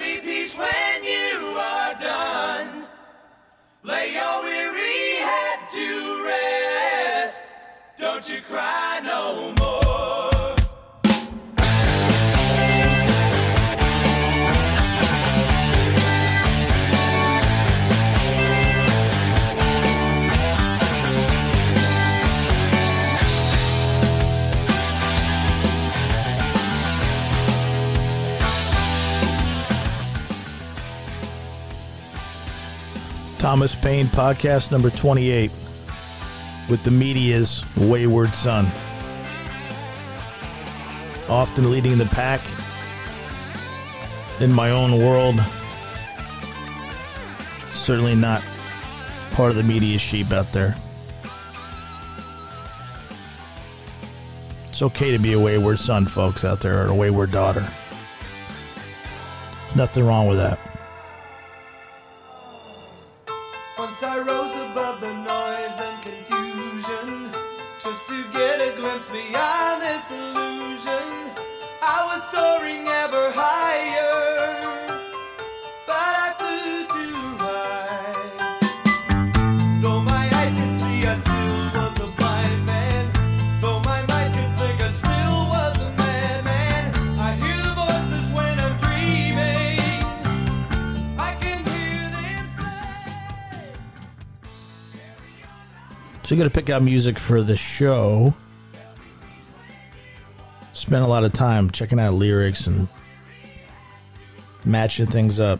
be peace when you are done. Lay your weary head to rest. Don't you cry no more. Thomas Paine podcast number 28 with the media's wayward son. Often leading the pack in my own world. Certainly not part of the media sheep out there. It's okay to be a wayward son, folks, out there, or a wayward daughter. There's nothing wrong with that. Once I rose above the noise and confusion, just to get a glimpse beyond this illusion. I was soaring ever higher, but I flew too high. Though my eyes could see, I still was a blind man. Though my mind could think, I still was a madman. I hear the voices when I'm dreaming. I can hear them say. So you're going to pick out music for the show. Spent a lot of time checking out lyrics and matching things up.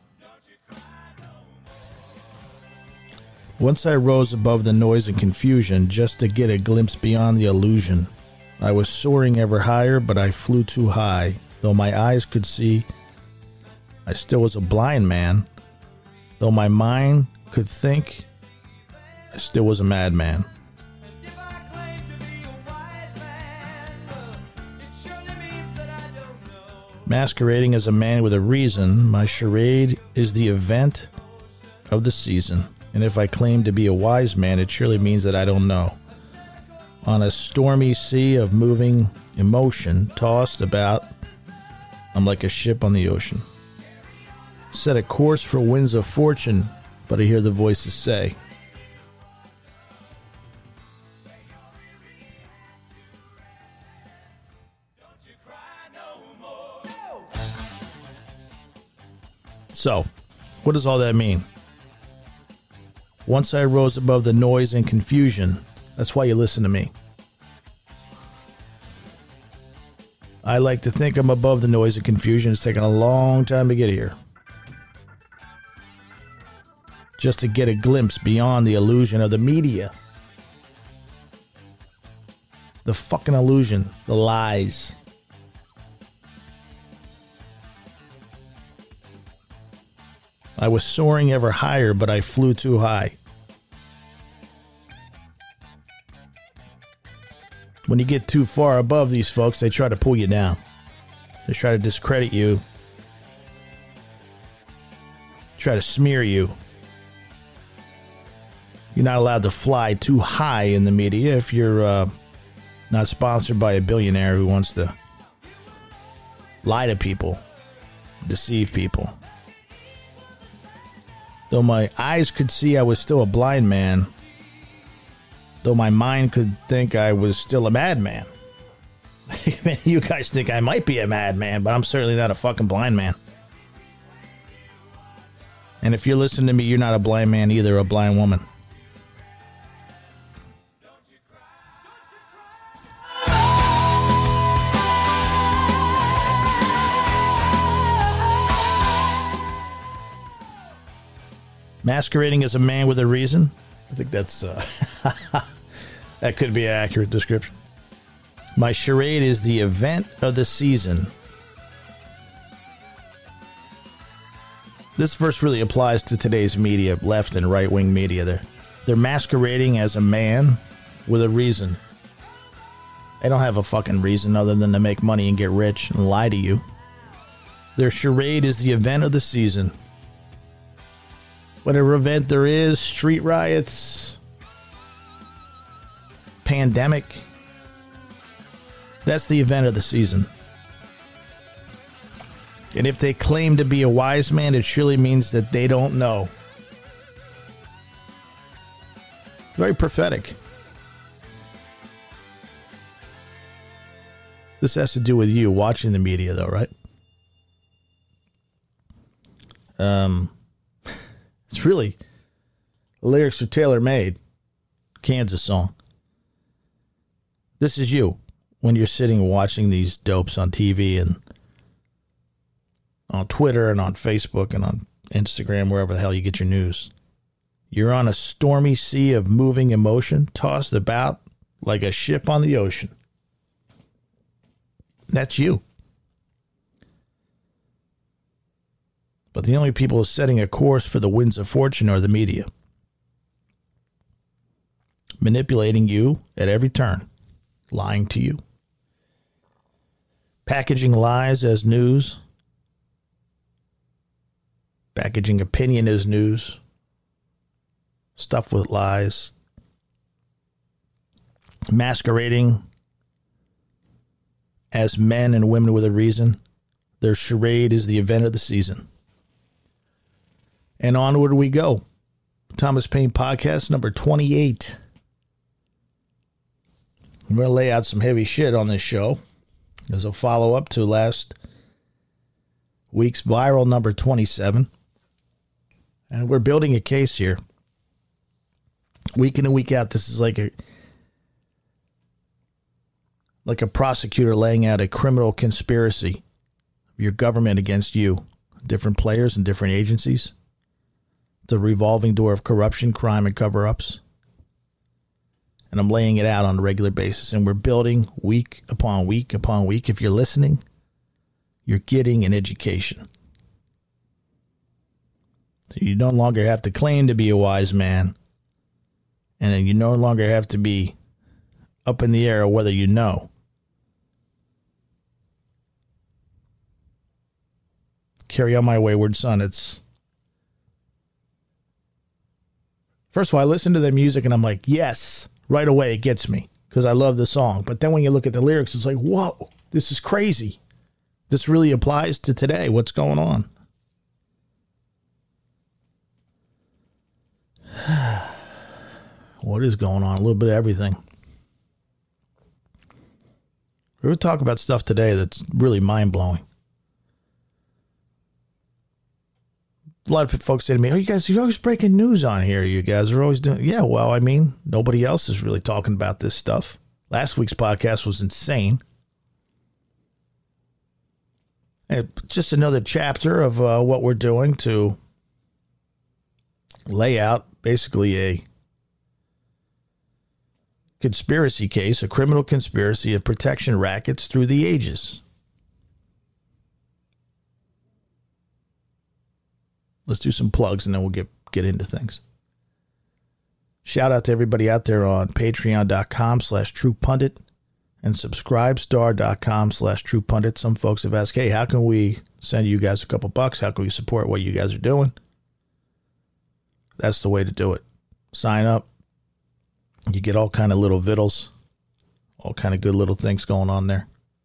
Once I rose above the noise and confusion just to get a glimpse beyond the illusion. I was soaring ever higher, but I flew too high. Though my eyes could see, I still was a blind man. Though my mind could think, I still was a madman. If I claim to be a wise man, it surely means that I don't know. Masquerading as a man with a reason, my charade is the event of the season. And if I claim to be a wise man, it surely means that I don't know. On a stormy sea of moving emotion, tossed about, I'm like a ship on the ocean. Set a course for winds of fortune, but I hear the voices say, So, what does all that mean? Once I rose above the noise and confusion, that's why you listen to me. I like to think I'm above the noise and confusion. It's taken a long time to get here. Just to get a glimpse beyond the illusion of the media. The fucking illusion. The lies. I was soaring ever higher, but I flew too high. When you get too far above these folks, they try to pull you down. They try to discredit you. Try to smear you. You're not allowed to fly too high in the media if you're not sponsored by a billionaire who wants to lie to people, deceive people. Though my eyes could see I was still a blind man, though my mind could think I was still a madman. You guys think I might be a madman, but I'm certainly not a fucking blind man. And if you're listening to me, you're not a blind man either, a blind woman. Masquerading as a man with a reason. I think that's that could be an accurate description. My charade is the event of the season. This verse really applies to today's media, left and right-wing media. They're masquerading as a man with a reason. They don't have a fucking reason other than to make money and get rich and lie to you. Their charade is the event of the season. Whatever event there is, street riots, pandemic, that's the event of the season. And if they claim to be a wise man, it surely means that they don't know. Very prophetic. This has to do with you watching the media, though, right? It's really, the lyrics are tailor-made. Kansas song. This is you when you're sitting watching these dopes on TV and on Twitter and on Facebook and on Instagram, wherever the hell you get your news. You're on a stormy sea of moving emotion, tossed about like a ship on the ocean. That's you. But the only people setting a course for the winds of fortune are the media. Manipulating you at every turn. Lying to you. Packaging lies as news. Packaging opinion as news. Stuff with lies. Masquerading as men and women with a reason. Their charade is the event of the season. And onward we go. Thomas Paine Podcast number 28. I'm going to lay out some heavy shit on this show as a follow-up to last week's viral number 27. And we're building a case here. Week in and week out, this is like a prosecutor laying out a criminal conspiracy of your government against you. Different players and different agencies. It's a revolving door of corruption, crime, and cover-ups. And I'm laying it out on a regular basis. And we're building week upon week upon week. If you're listening, you're getting an education. So you no longer have to claim to be a wise man. And then you no longer have to be up in the air whether you know. Carry on, my wayward son. First of all, I listen to the music and I'm like, yes, right away it gets me because I love the song. But then when you look at the lyrics, it's like, whoa, this is crazy. This really applies to today. What's going on? What is going on? A little bit of everything. We're going to talk about stuff today that's really mind-blowing. A lot of folks say to me, oh, you're always breaking news on here. You guys are always doing... Yeah, well, I mean, nobody else is really talking about this stuff. Last week's podcast was insane. And just another chapter of what we're doing to lay out basically a conspiracy case, a criminal conspiracy of protection rackets through the ages. Let's do some plugs and then we'll get into things. Shout out to everybody out there on patreon.com/truepundit and subscribestar.com/truepundit. Some folks have asked, hey, how can we send you guys a couple bucks? How can we support what you guys are doing? That's the way to do it. Sign up. You get all kind of little vittles, all kind of good little things going on there.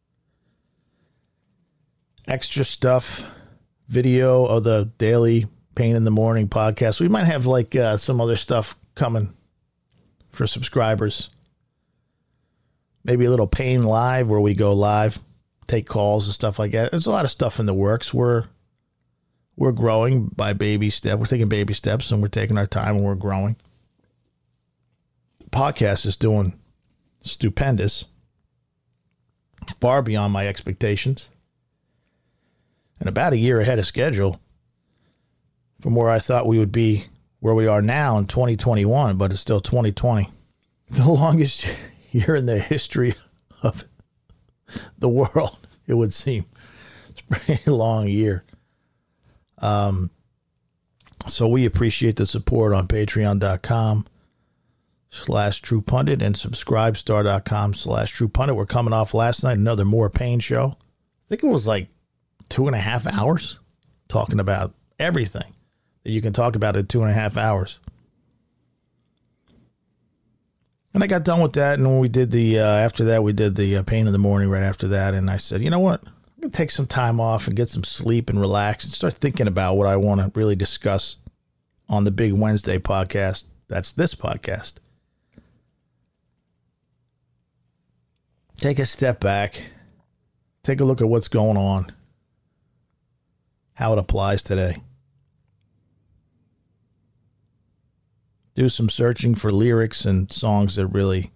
Extra stuff, video of the daily Pain in the Morning podcast. We might have like some other stuff coming for subscribers. Maybe a little Pain Live where we go live, take calls and stuff like that. There's a lot of stuff in the works. We're growing by baby steps. We're taking baby steps and we're taking our time and we're growing. Podcast is doing stupendous, far beyond my expectations, and about a year ahead of schedule from where I thought we would be where we are now in 2021, but it's still 2020. The longest year in the history of the world, it would seem. It's a pretty long year. So we appreciate the support on patreon.com/truepundit and subscribestar.com/truepundit. We're coming off last night, another More Pain show. I think it was like 2.5 hours talking about everything that you can talk about in 2.5 hours. And I got done with that. And when we did the, after that, we did the Pain in the Morning right after that. And I said, you know what? I'm going to take some time off and get some sleep and relax and start thinking about what I want to really discuss on the Big Wednesday podcast. That's this podcast. Take a step back. Take a look at what's going on. How it applies today. Do some searching for lyrics and songs that really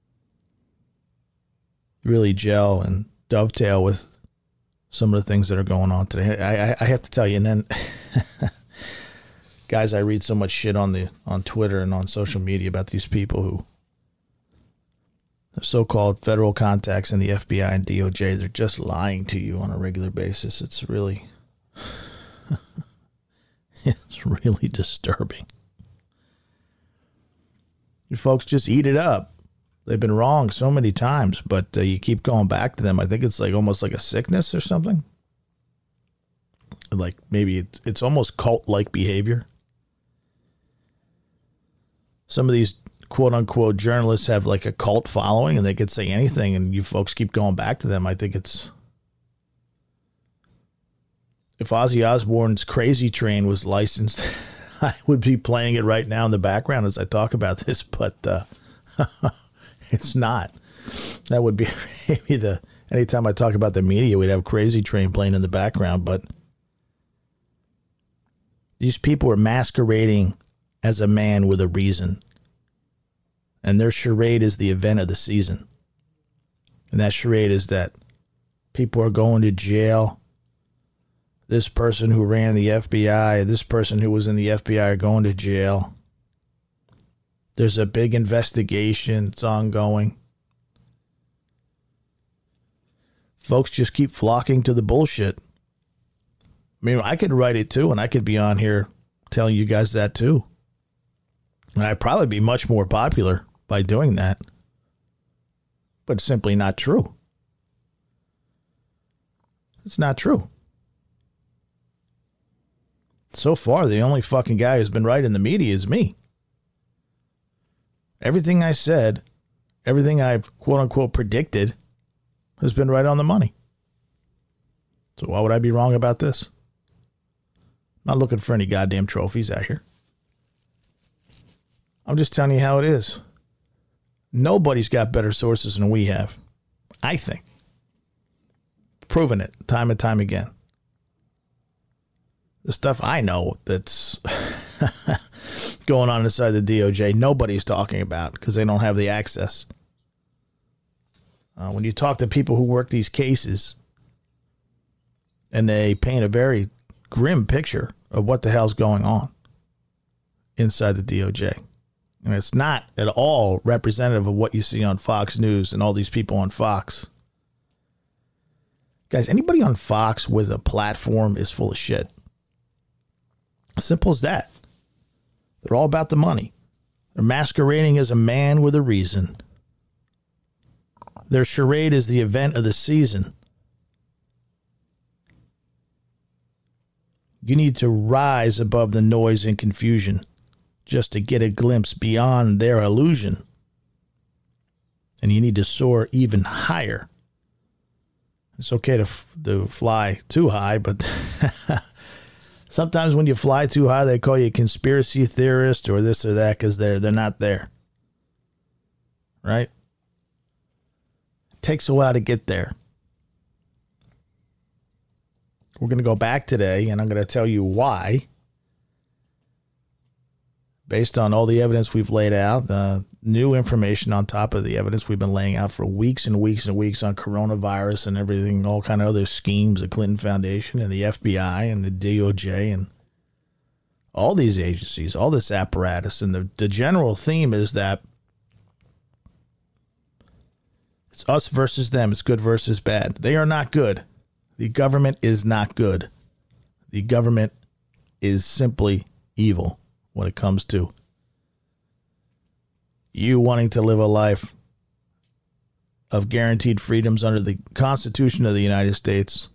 gel and dovetail with some of the things that are going on today. I have to tell you, and then guys, I read so much shit on Twitter and on social media about these people who the so-called federal contacts in the FBI and DOJ. They're just lying to you on a regular basis. It's really it's really disturbing. You folks just eat it up. They've been wrong so many times, but you keep going back to them. I think it's like almost like a sickness or something. Like maybe it's almost cult-like behavior. Some of these quote-unquote journalists have like a cult following, and they could say anything, and you folks keep going back to them. I think it's... If Ozzy Osbourne's Crazy Train was licensed, I would be playing it right now in the background as I talk about this, but it's not. That would be maybe anytime I talk about the media, we'd have Crazy Train playing in the background, but these people are masquerading as a man with a reason. And their charade is the event of the season. And that charade is that people are going to jail. This person who ran the FBI, this person who was in the FBI are going to jail. There's a big investigation. It's ongoing. Folks just keep flocking to the bullshit. I mean, I could write it too, and I could be on here telling you guys that too. And I'd probably be much more popular by doing that. But it's simply not true. It's not true. So far, the only fucking guy who's been right in the media is me. Everything I said, everything I've quote-unquote predicted has been right on the money. So why would I be wrong about this? Not looking for any goddamn trophies out here. I'm just telling you how it is. Nobody's got better sources than we have, I think. Proven it time and time again. The stuff I know that's going on inside the DOJ, nobody's talking about because they don't have the access. When you talk to people who work these cases, and they paint a very grim picture of what the hell's going on inside the DOJ. And it's not at all representative of what you see on Fox News and all these people on Fox. Guys, anybody on Fox with a platform is full of shit. Simple as that. They're all about the money. They're masquerading as a man with a reason. Their charade is the event of the season. You need to rise above the noise and confusion just to get a glimpse beyond their illusion. And you need to soar even higher. It's okay to fly too high, but sometimes when you fly too high, they call you a conspiracy theorist or this or that because they're not there. Right? It takes a while to get there. We're going to go back today, and I'm going to tell you why. Based on all the evidence we've laid out, new information on top of the evidence we've been laying out for weeks and weeks and weeks on coronavirus and everything, all kind of other schemes, the Clinton Foundation and the FBI and the DOJ and all these agencies, all this apparatus. And the general theme is that it's us versus them. It's good versus bad. They are not good. The government is not good. The government is simply evil when it comes to you wanting to live a life of guaranteed freedoms under the Constitution of the United States.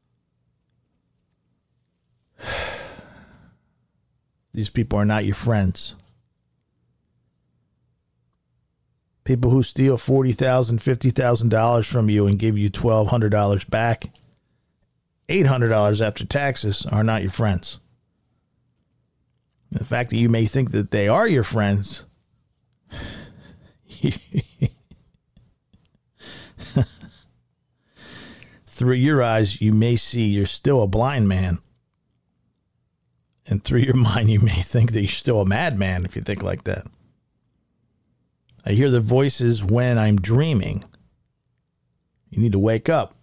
These people are not your friends. People who steal $40,000, $50,000 from you and give you $1,200 back $800 after taxes are not your friends. The fact that you may think that they are your friends, through your eyes, you may see you're still a blind man. And through your mind, you may think that you're still a madman if you think like that. I hear the voices when I'm dreaming. You need to wake up.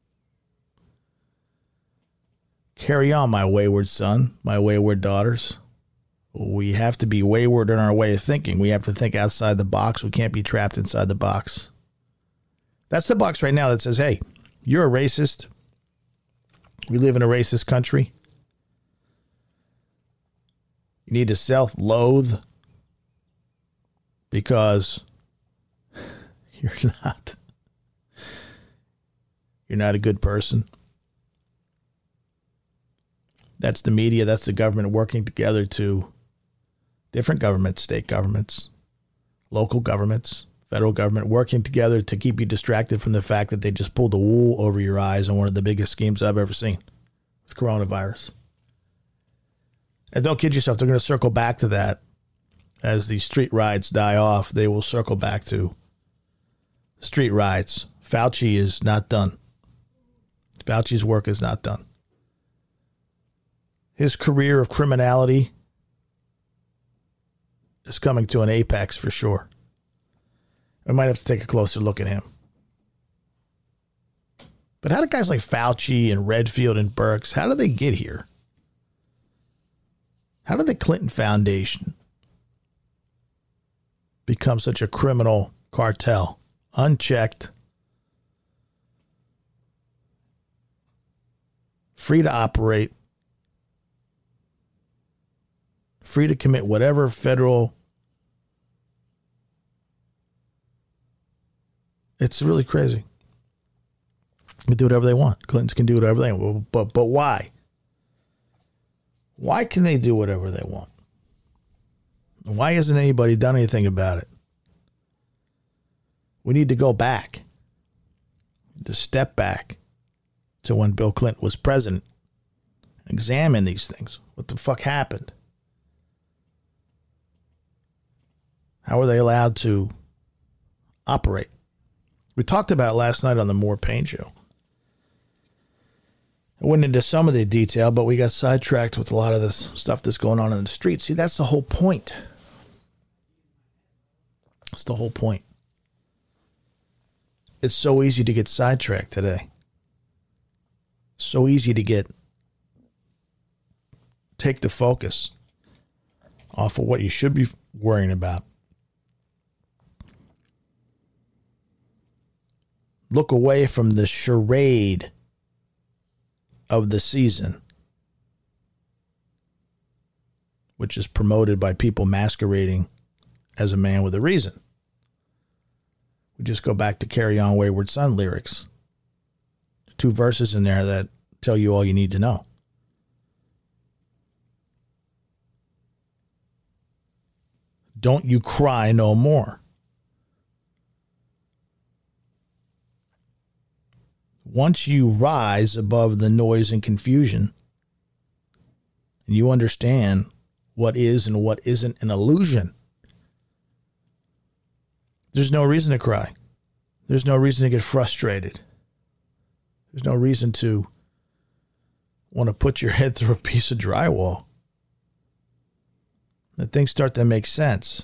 Carry on, my wayward son, my wayward daughters. We have to be wayward in our way of thinking. We have to think outside the box. We can't be trapped inside the box. That's the box right now that says, hey, you're a racist. We live in a racist country. You need to self-loathe because you're not a good person. That's the media. That's the government working together to different governments, state governments, local governments, federal government working together to keep you distracted from the fact that they just pulled the wool over your eyes on one of the biggest schemes I've ever seen with coronavirus. And don't kid yourself, they're going to circle back to that as the street riots die off. They will circle back to street riots. Fauci is not done. Fauci's work is not done. His career of criminality is coming to an apex for sure. I might have to take a closer look at him. But how do guys like Fauci and Redfield and Birx, how do they get here? How did the Clinton Foundation become such a criminal cartel? Unchecked. Free to operate. Free to commit whatever federal. It's really crazy. They do whatever they want. Clintons can do whatever they want. But why? Why can they do whatever they want? Why hasn't anybody done anything about it? We need to go back. To step back to when Bill Clinton was president. Examine these things. What the fuck happened? How are they allowed to operate? We talked about it last night on the More Pain Show. I went into some of the detail, but we got sidetracked with a lot of this stuff that's going on in the street. See, that's the whole point. That's the whole point. It's so easy to get sidetracked today. So easy to take the focus off of what you should be worrying about. Look away from the charade of the season, which is promoted by people masquerading as a man with a reason. We just go back to Carry On Wayward Son lyrics. 2 verses in there that tell you all you need to know. Don't you cry no more. Once you rise above the noise and confusion, and you understand what is and what isn't an illusion, there's no reason to cry. There's no reason to get frustrated. There's no reason to want to put your head through a piece of drywall. That things start to make sense.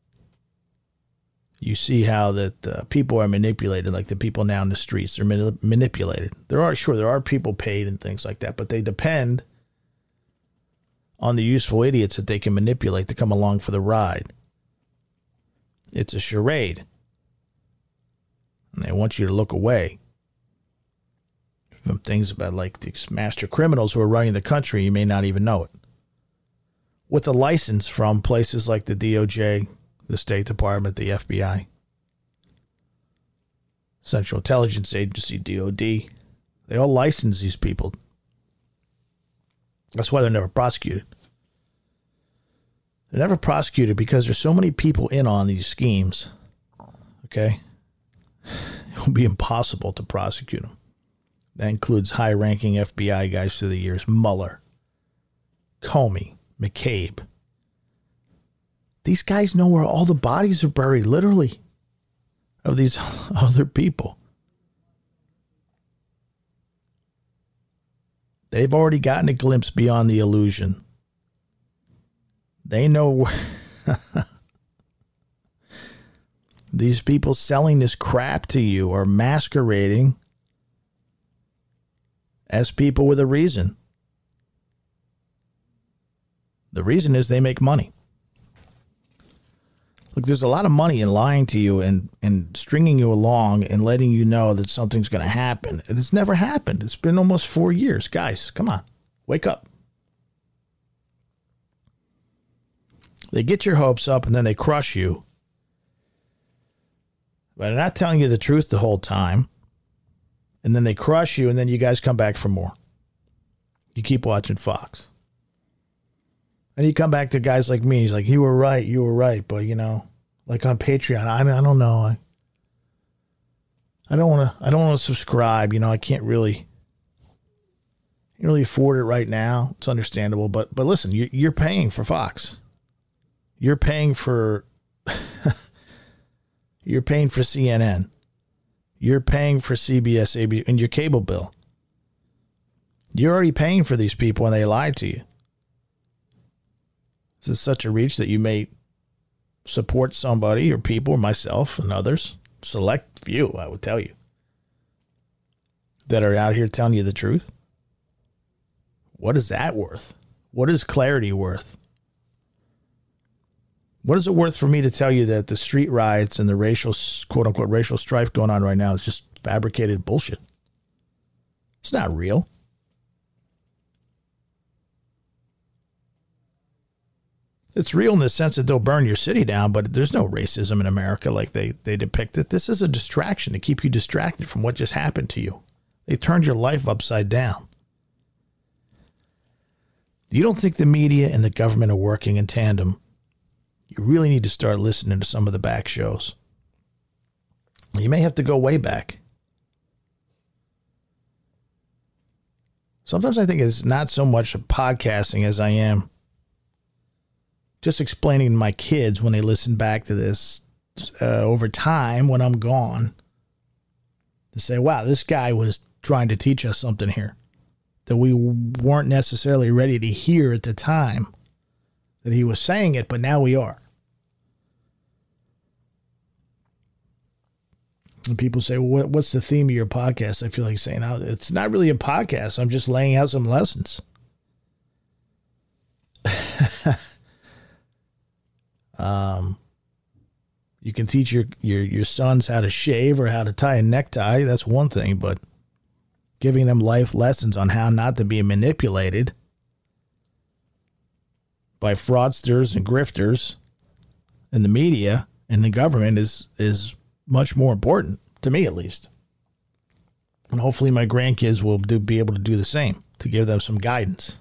You see how that people are manipulated, like the people now in the streets are manipulated. There are people paid and things like that, but they depend on the useful idiots that they can manipulate to come along for the ride. It's a charade. And they want you to look away from things about like these master criminals who are running the country. You may not even know it. With a license from places like the DOJ, the State Department, the FBI, Central Intelligence Agency, DOD. They all license these people. That's why they're never prosecuted. They're never prosecuted because there's so many people in on these schemes. Okay? It will be impossible to prosecute them. That includes high-ranking FBI guys through the years. Mueller, Comey, McCabe. These guys know where all the bodies are buried, literally, of these other people. They've already gotten a glimpse beyond the illusion. They know these people selling this crap to you are masquerading as people with a reason. The reason is they make money. Look, there's a lot of money in lying to you and stringing you along and letting you know that something's going to happen. It's never happened. It's been almost 4 years. Guys, come on. Wake up. They get your hopes up and then they crush you. But they're not telling you the truth the whole time. And then they crush you and then you guys come back for more. You keep watching Fox. And you come back to guys like me. He's like, you were right. But, you know, like on Patreon, I don't know. I don't want to subscribe. You know, I can't really afford it right now. It's understandable. But listen, you're paying for Fox. You're paying for CNN. You're paying for CBS, ABC, and your cable bill. You're already paying for these people and they lied to you. This is such a reach that you may support somebody or people or myself and others, select few, I would tell you, that are out here telling you the truth. What is that worth? What is clarity worth? What is it worth for me to tell you that the street riots and the racial, quote unquote, racial strife going on right now is just fabricated bullshit? It's not real. It's real in the sense that they'll burn your city down, but there's no racism in America like they depict it. This is a distraction to keep you distracted from what just happened to you. They turned your life upside down. You don't think the media and the government are working in tandem? You really need to start listening to some of the back shows. You may have to go way back. Sometimes I think it's not so much podcasting as I am just explaining to my kids when they listen back to this over time when I'm gone to say, wow, this guy was trying to teach us something here that we weren't necessarily ready to hear at the time that he was saying it, but now we are. And people say, well, what's the theme of your podcast? I feel like saying, oh, it's not really a podcast. I'm just laying out some lessons. You can teach your sons how to shave or how to tie a necktie. That's one thing, but giving them life lessons on how not to be manipulated by fraudsters and grifters in the media and the government is much more important, to me at least. And hopefully my grandkids will be able to do the same, to give them some guidance.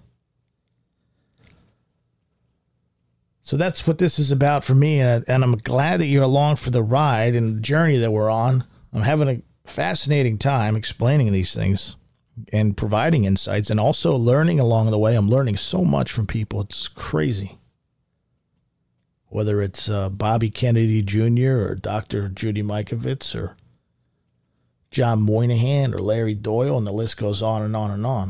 So that's what this is about for me, and I'm glad that you're along for the ride and the journey that we're on. I'm having a fascinating time explaining these things and providing insights and also learning along the way. I'm learning so much from people. It's crazy. Whether it's Bobby Kennedy Jr. or Dr. Judy Mikovits or John Moynihan or Larry Doyle, and the list goes on and on and on.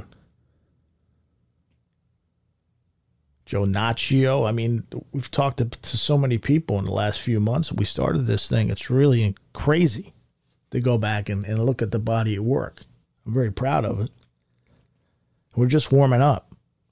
Joe Naccio. I mean, we've talked to so many people in the last few months. We started this thing. It's really crazy to go back and look at the body of work. I'm very proud of it. We're just warming up.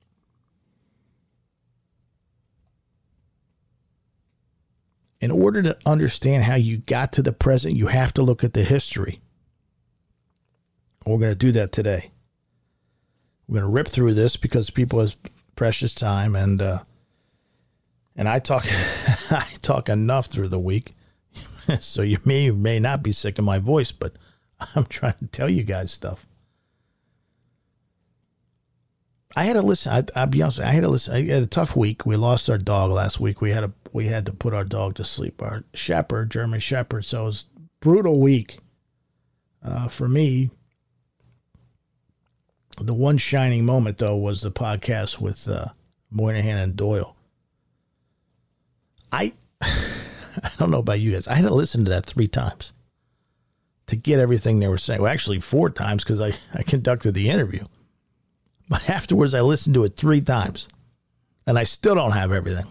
In order to understand how you got to the present, you have to look at the history. We're going to do that today. We're going to rip through this because people have precious time, and I talk I talk enough through the week, so you may not be sick of my voice, but I'm trying to tell you guys stuff. I had to listen. I'll be honest. I had to listen. I had a tough week. We lost our dog last week. We had to put our dog to sleep. Our shepherd, German shepherd. So it was a brutal week for me. The one shining moment, though, was the podcast with Moynihan and Doyle. I don't know about you guys. I had to listen to that 3 times to get everything they were saying. Well, actually 4 times because I conducted the interview. But afterwards, I listened to it 3 times. And I still don't have everything.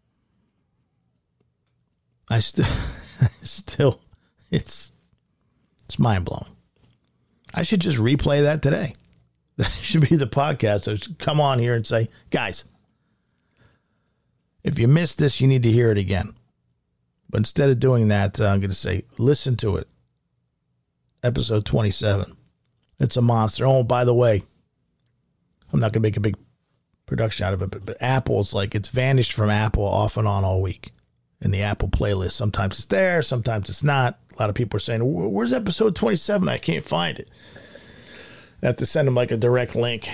It's mind-blowing. I should just replay that today. That should be the podcast. I should come on here and say, guys, if you missed this, you need to hear it again. But instead of doing that, I'm going to say, listen to it. Episode 27. It's a monster. Oh, by the way, I'm not going to make a big production out of it, but Apple, it's vanished from Apple off and on all week in the Apple playlist. Sometimes it's there, sometimes it's not. A lot of people are saying, where's episode 27? I can't find it. I have to send them a direct link.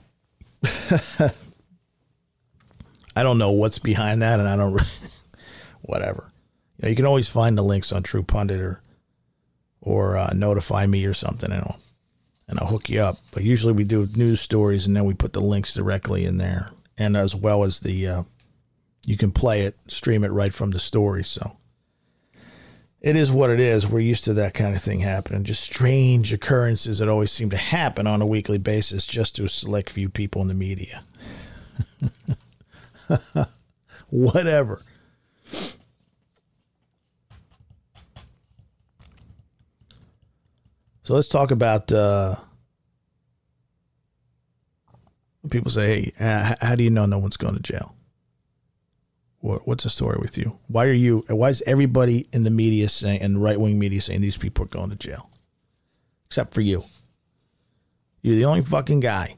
I don't know what's behind that, and I don't whatever. You can always find the links on True Pundit or Notify Me or something, and I'll hook you up. But usually we do news stories, and then we put the links directly in there, and as well as the you can play it, stream it right from the story. So it is what it is. We're used to that kind of thing happening. Just strange occurrences that always seem to happen on a weekly basis just to a select few people in the media. Whatever. So let's talk about people say, hey, how do you know no one's going to jail? What's the story with you? Why is everybody in the media saying, and right-wing media saying these people are going to jail? Except for you. You're the only fucking guy,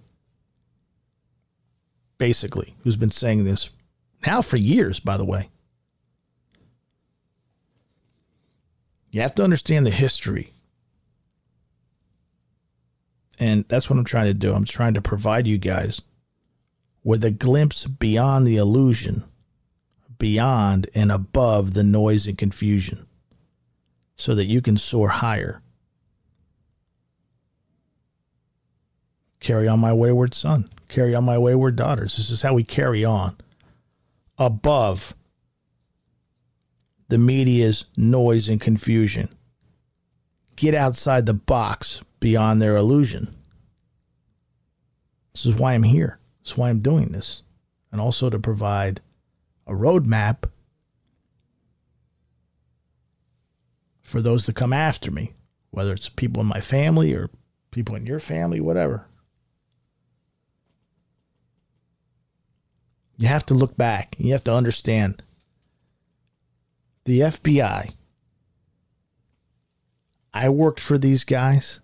basically, who's been saying this now for years, by the way. You have to understand the history. And that's what I'm trying to do. I'm trying to provide you guys with a glimpse beyond the illusion, beyond and above the noise and confusion, so that you can soar higher. Carry on, my wayward son. Carry on, my wayward daughters. This is how we carry on above the media's noise and confusion. Get outside the box beyond their illusion. This is why I'm here. This is why I'm doing this. And also to provide a roadmap for those that come after me, whether it's people in my family or people in your family, whatever. You have to look back. You have to understand the FBI. I worked for these guys,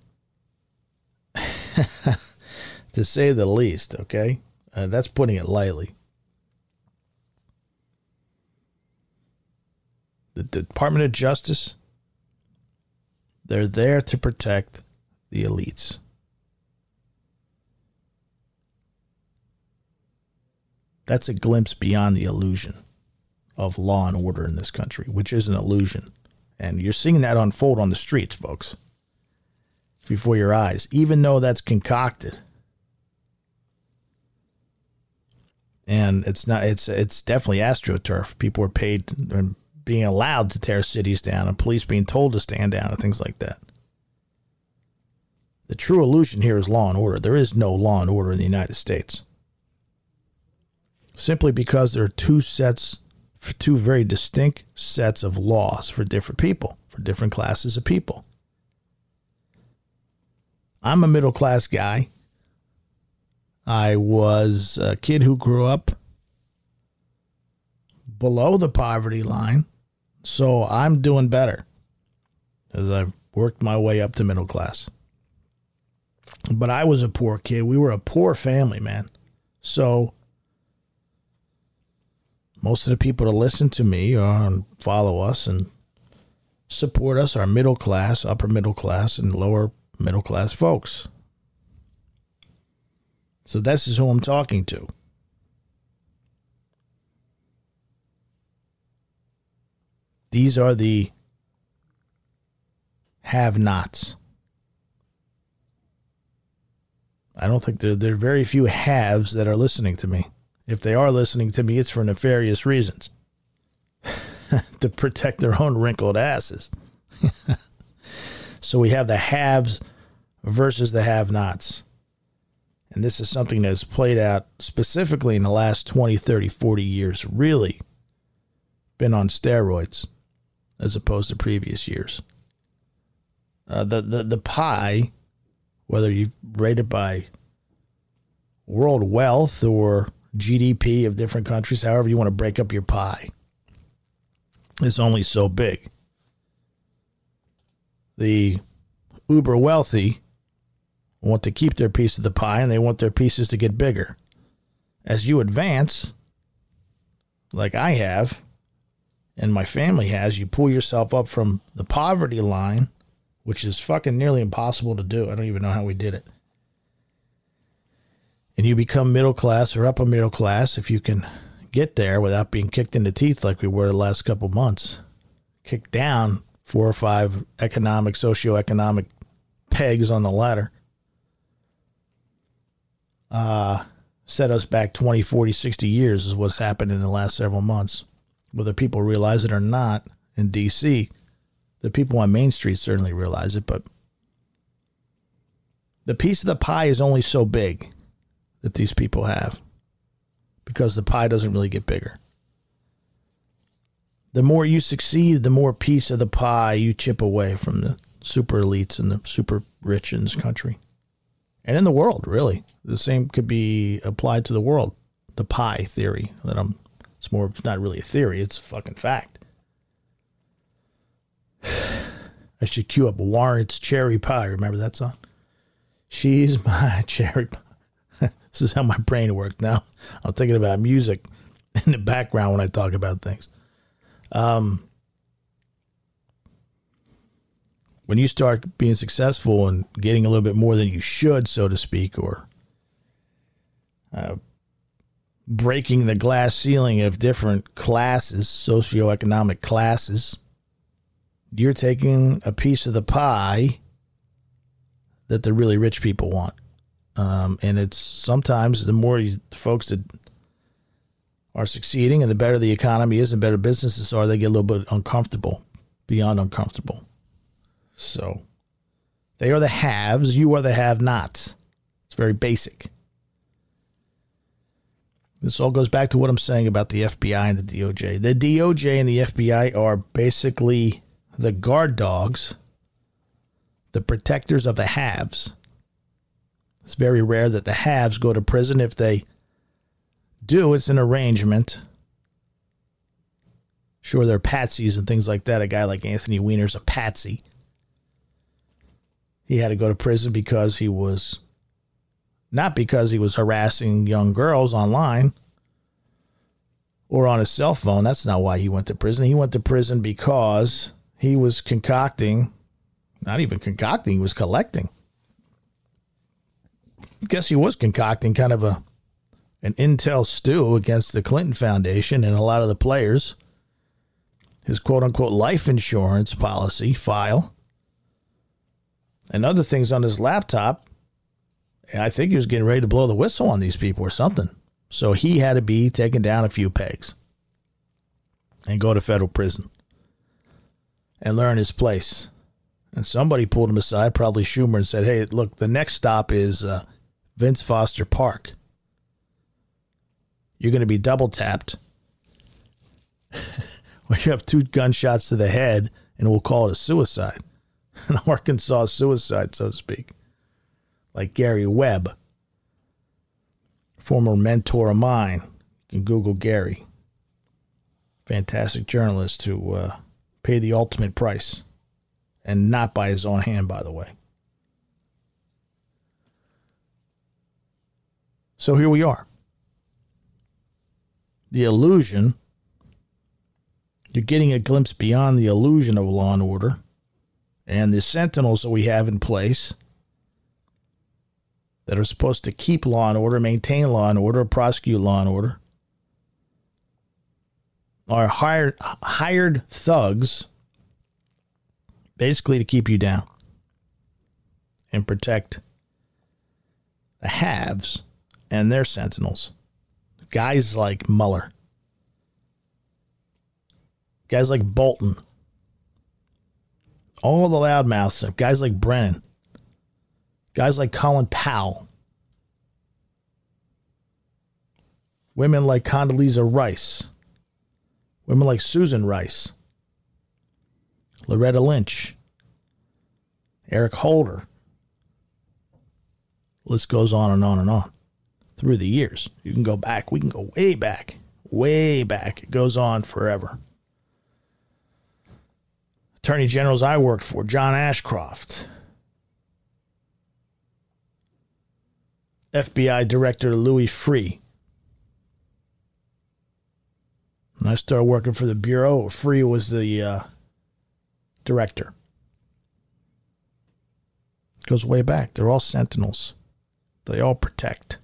to say the least, okay? That's putting it lightly. The Department of Justice, they're there to protect the elites. That's a glimpse beyond the illusion of law and order in this country, which is an illusion. And you're seeing that unfold on the streets, folks, before your eyes, even though that's concocted. And it's definitely AstroTurf. People are paid and being allowed to tear cities down, and police being told to stand down and things like that. The true illusion here is law and order. There is no law and order in the United States. Simply because there are two very distinct sets of laws for different people, for different classes of people. I'm a middle class guy. I was a kid who grew up below the poverty line, so I'm doing better as I've worked my way up to middle class. But I was a poor kid. We were a poor family, man. So most of the people that listen to me and follow us and support us are middle class, upper middle class, and lower middle class folks. So this is who I'm talking to. These are the have-nots. I don't think there are very few haves that are listening to me. If they are listening to me, it's for nefarious reasons. To protect their own wrinkled asses. So we have the haves versus the have-nots. And this is something that's played out specifically in the last 20, 30, 40 years. Really been on steroids as opposed to previous years. The pie, whether you rate it by world wealth or GDP of different countries, however you want to break up your pie, is only so big. The uber wealthy want to keep their piece of the pie, and they want their pieces to get bigger. As you advance, like I have, and my family has, you pull yourself up from the poverty line, which is fucking nearly impossible to do. I don't even know how we did it. And you become middle class or upper middle class if you can get there without being kicked in the teeth like we were the last couple months. Kicked down 4 or 5 socioeconomic pegs on the ladder. Set us back 20, 40, 60 years is what's happened in the last several months. Whether people realize it or not in D.C., the people on Main Street certainly realize it, but the piece of the pie is only so big that these people have because the pie doesn't really get bigger. The more you succeed, the more piece of the pie you chip away from the super elites and the super rich in this country. And in the world, really. The same could be applied to the world. The pie theory. It's not really a theory, it's a fucking fact. I should cue up Warrant's Cherry Pie. Remember that song? She's my cherry pie. This is how my brain works now. I'm thinking about music in the background when I talk about things. When you start being successful and getting a little bit more than you should, so to speak, or breaking the glass ceiling of different classes, socioeconomic classes, you're taking a piece of the pie that the really rich people want. And it's sometimes the more the folks that are succeeding and the better the economy is and better businesses are, they get a little bit uncomfortable, beyond uncomfortable. So they are the haves, you are the have-nots. It's very basic. This all goes back to what I'm saying about the FBI and the DOJ. The DOJ and the FBI are basically the guard dogs, the protectors of the haves. It's very rare that the haves go to prison. If they do, it's an arrangement. Sure, they're patsies and things like that. A guy like Anthony Weiner's a patsy. He had to go to prison because he was, not because he was harassing young girls online or on his cell phone. That's not why he went to prison. He went to prison because he was concocting, not even concocting, he was collecting. I guess he was concocting kind of an intel stew against the Clinton Foundation and a lot of the players. His quote-unquote life insurance policy file and other things on his laptop. And I think he was getting ready to blow the whistle on these people or something. So he had to be taken down a few pegs and go to federal prison and learn his place. And somebody pulled him aside, probably Schumer, and said, hey, look, the next stop is Vince Foster Park. You're going to be double tapped. Well, you have 2 gunshots to the head, and we'll call it a suicide. An Arkansas suicide, so to speak. Like Gary Webb, former mentor of mine. You can Google Gary. Fantastic journalist who paid the ultimate price. And not by his own hand, by the way. So here we are. The illusion. You're getting a glimpse beyond the illusion of law and order. And the sentinels that we have in place that are supposed to keep law and order, maintain law and order, prosecute law and order, are hired thugs basically to keep you down and protect the haves and their sentinels. Guys like Mueller. Guys like Bolton. All the loudmouths. Guys like Brennan. Guys like Colin Powell. Women like Condoleezza Rice. Women like Susan Rice. Loretta Lynch. Eric Holder. List goes on and on and on. Through the years. You can go back. We can go way back. Way back. It goes on forever. Attorney generals I worked for, John Ashcroft. FBI Director Louis Freeh. When I started working for the Bureau, Freeh was the director. It goes way back. They're all sentinels. They all protect.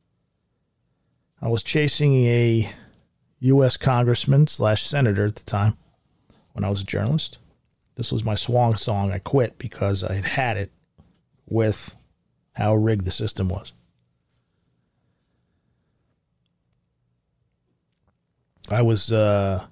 I was chasing a U.S. congressman / senator at the time when I was a journalist. This was my swan song. I quit because I had it with how rigged the system was. I was, I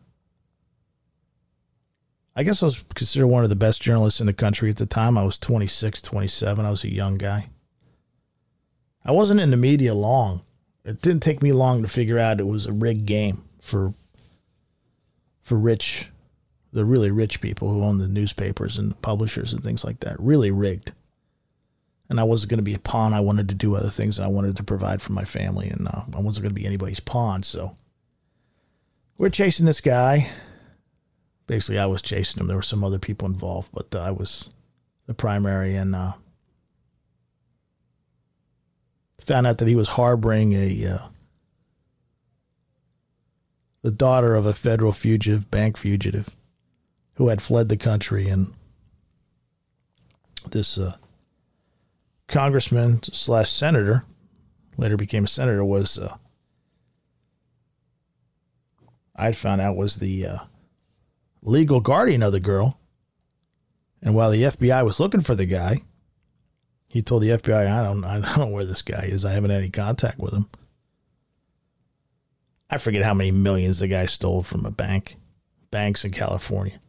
guess I was considered one of the best journalists in the country at the time. I was 26, 27. I was a young guy. I wasn't in the media long. It didn't take me long to figure out it was a rigged game for rich, the really rich people who own the newspapers and the publishers and things like that. Really rigged. And I wasn't going to be a pawn. I wanted to do other things, and I wanted to provide for my family, and I wasn't going to be anybody's pawn. So we're chasing this guy. Basically, I was chasing him. There were some other people involved, but I was the primary, and found out that he was harboring the daughter of a federal fugitive, bank fugitive, who had fled the country, and this congressman / senator, later became a senator, was I'd found out was the legal guardian of the girl. And while the FBI was looking for the guy, he told the FBI, I don't know where this guy is. I haven't had any contact with him. I forget how many millions the guy stole from a banks in California.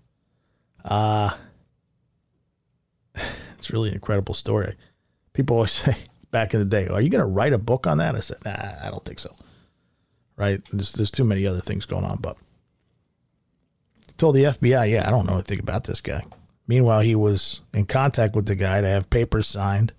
It's really an incredible story. People always say back in the day, are you going to write a book on that? I said, nah, I don't think so. Right? There's too many other things going on. But he told the FBI, I don't know anything about this guy. Meanwhile, he was in contact with the guy to have papers signed.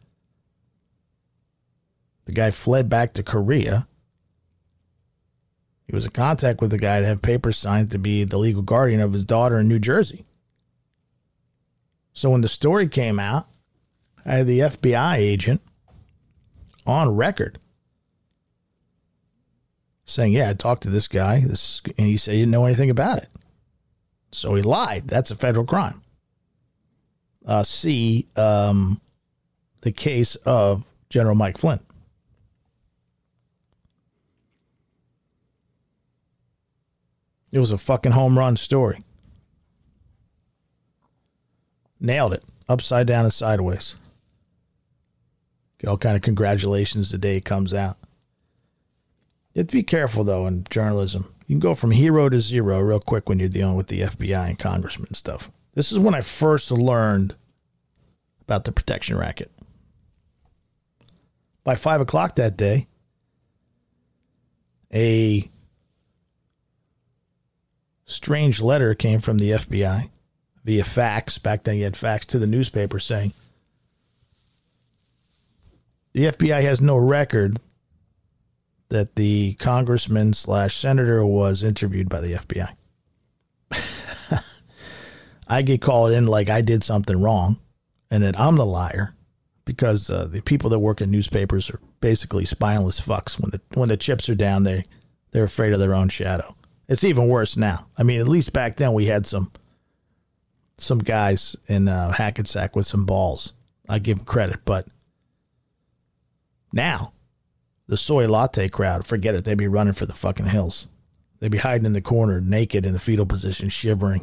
The guy fled back to Korea. He was in contact with the guy to have papers signed to be the legal guardian of his daughter in New Jersey. So when the story came out, I had the FBI agent on record saying, I talked to this guy, and he said he didn't know anything about it. So he lied. That's a federal crime. See the case of General Mike Flynn. It was a fucking home run story. Nailed it. Upside down and sideways. Get all kind of congratulations the day it comes out. You have to be careful, though, in journalism. You can go from hero to zero real quick when you're dealing with the FBI and congressmen and stuff. This is when I first learned about the protection racket. By 5 o'clock that day, a strange letter came from the FBI via fax. Back then you had fax to the newspaper saying, the FBI has no record that the congressman / senator was interviewed by the FBI. I get called in like I did something wrong and that I'm the liar because the people that work in newspapers are basically spineless fucks. When the chips are down, they're afraid of their own shadow. It's even worse now. I mean, at least back then we had some guys in Hackensack with some balls. I give them credit, but now the soy latte crowd, forget it. They'd be running for the fucking hills. They'd be hiding in the corner, naked in a fetal position, shivering.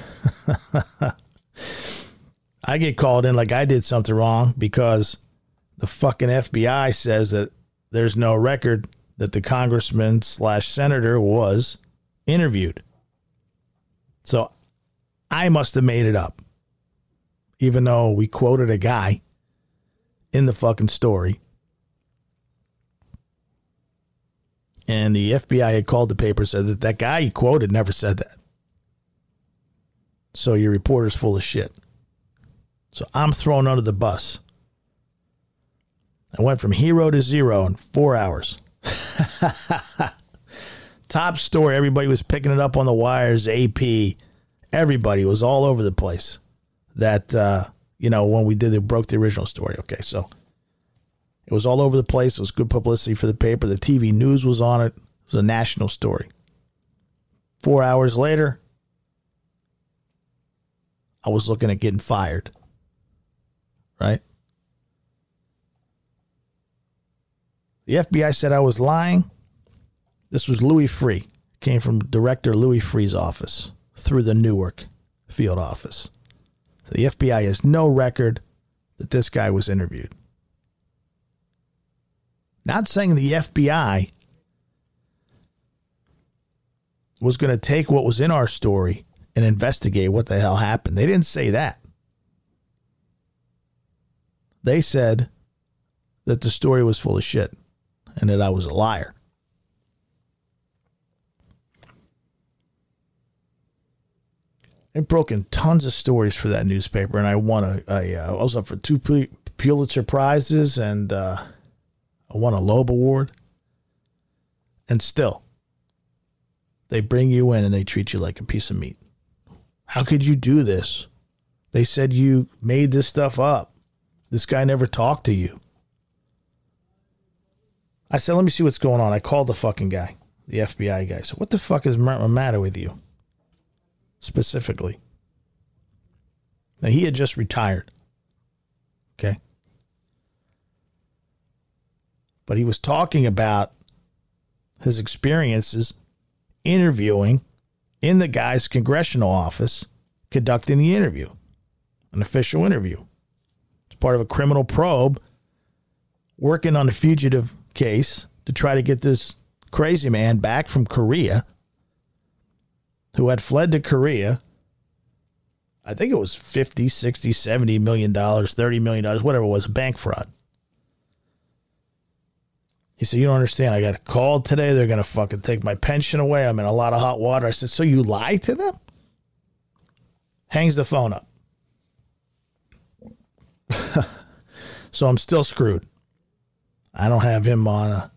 I get called in like I did something wrong because the fucking FBI says that there's no record that the congressman / senator was interviewed. So I must have made it up, even though we quoted a guy in the fucking story. And the FBI had called the paper, said that that guy he quoted never said that. So your reporter's full of shit. So I'm thrown under the bus. I went from hero to zero in 4 hours. Top story. Everybody was picking it up on the wires. AP. Everybody was all over the place. That, when we broke the original story. Okay, so it was all over the place. It was good publicity for the paper. The TV news was on it. It was a national story. 4 hours later, I was looking at getting fired. Right? The FBI said I was lying. This was Louis Freeh. Came from Director Louis Freeh's office through the Newark field office. So the FBI has no record that this guy was interviewed. Not saying the FBI was going to take what was in our story and investigate what the hell happened. They didn't say that. They said that the story was full of shit and that I was a liar. I've broken tons of stories for that newspaper, and I won I was up for 2 Pulitzer Prizes, and I won a Loeb Award. And still, they bring you in and they treat you like a piece of meat. How could you do this? They said you made this stuff up. This guy never talked to you. I said, let me see what's going on. I called the fucking guy, the FBI guy. So what the fuck is the matter with you? Specifically. Now, he had just retired. Okay. But he was talking about his experiences interviewing in the guy's congressional office, conducting the interview, an official interview. It's part of a criminal probe, working on a fugitive case to try to get this crazy man back from Korea, who had fled to Korea. I think it was 50, 60, 70 million dollars, $30 million, whatever it was, bank fraud. He said, you don't understand. I got called today. They're going to fucking take my pension away. I'm in a lot of hot water. I said, so you lied to them? Hangs the phone up. So I'm still screwed. I don't have him on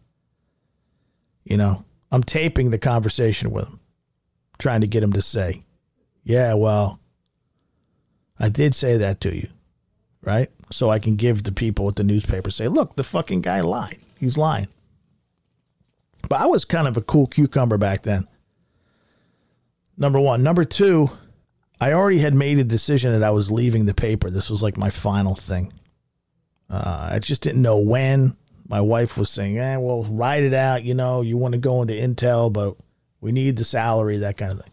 I'm taping the conversation with him, trying to get him to say, yeah, well, I did say that to you, right? So I can give the people at the newspaper, say, look, the fucking guy lied. He's lying. But I was kind of a cool cucumber back then. Number one. Number two, I already had made a decision that I was leaving the paper. This was like my final thing. I just didn't know when. My wife was saying, well, write it out. You want to go into Intel, but we need the salary, that kind of thing.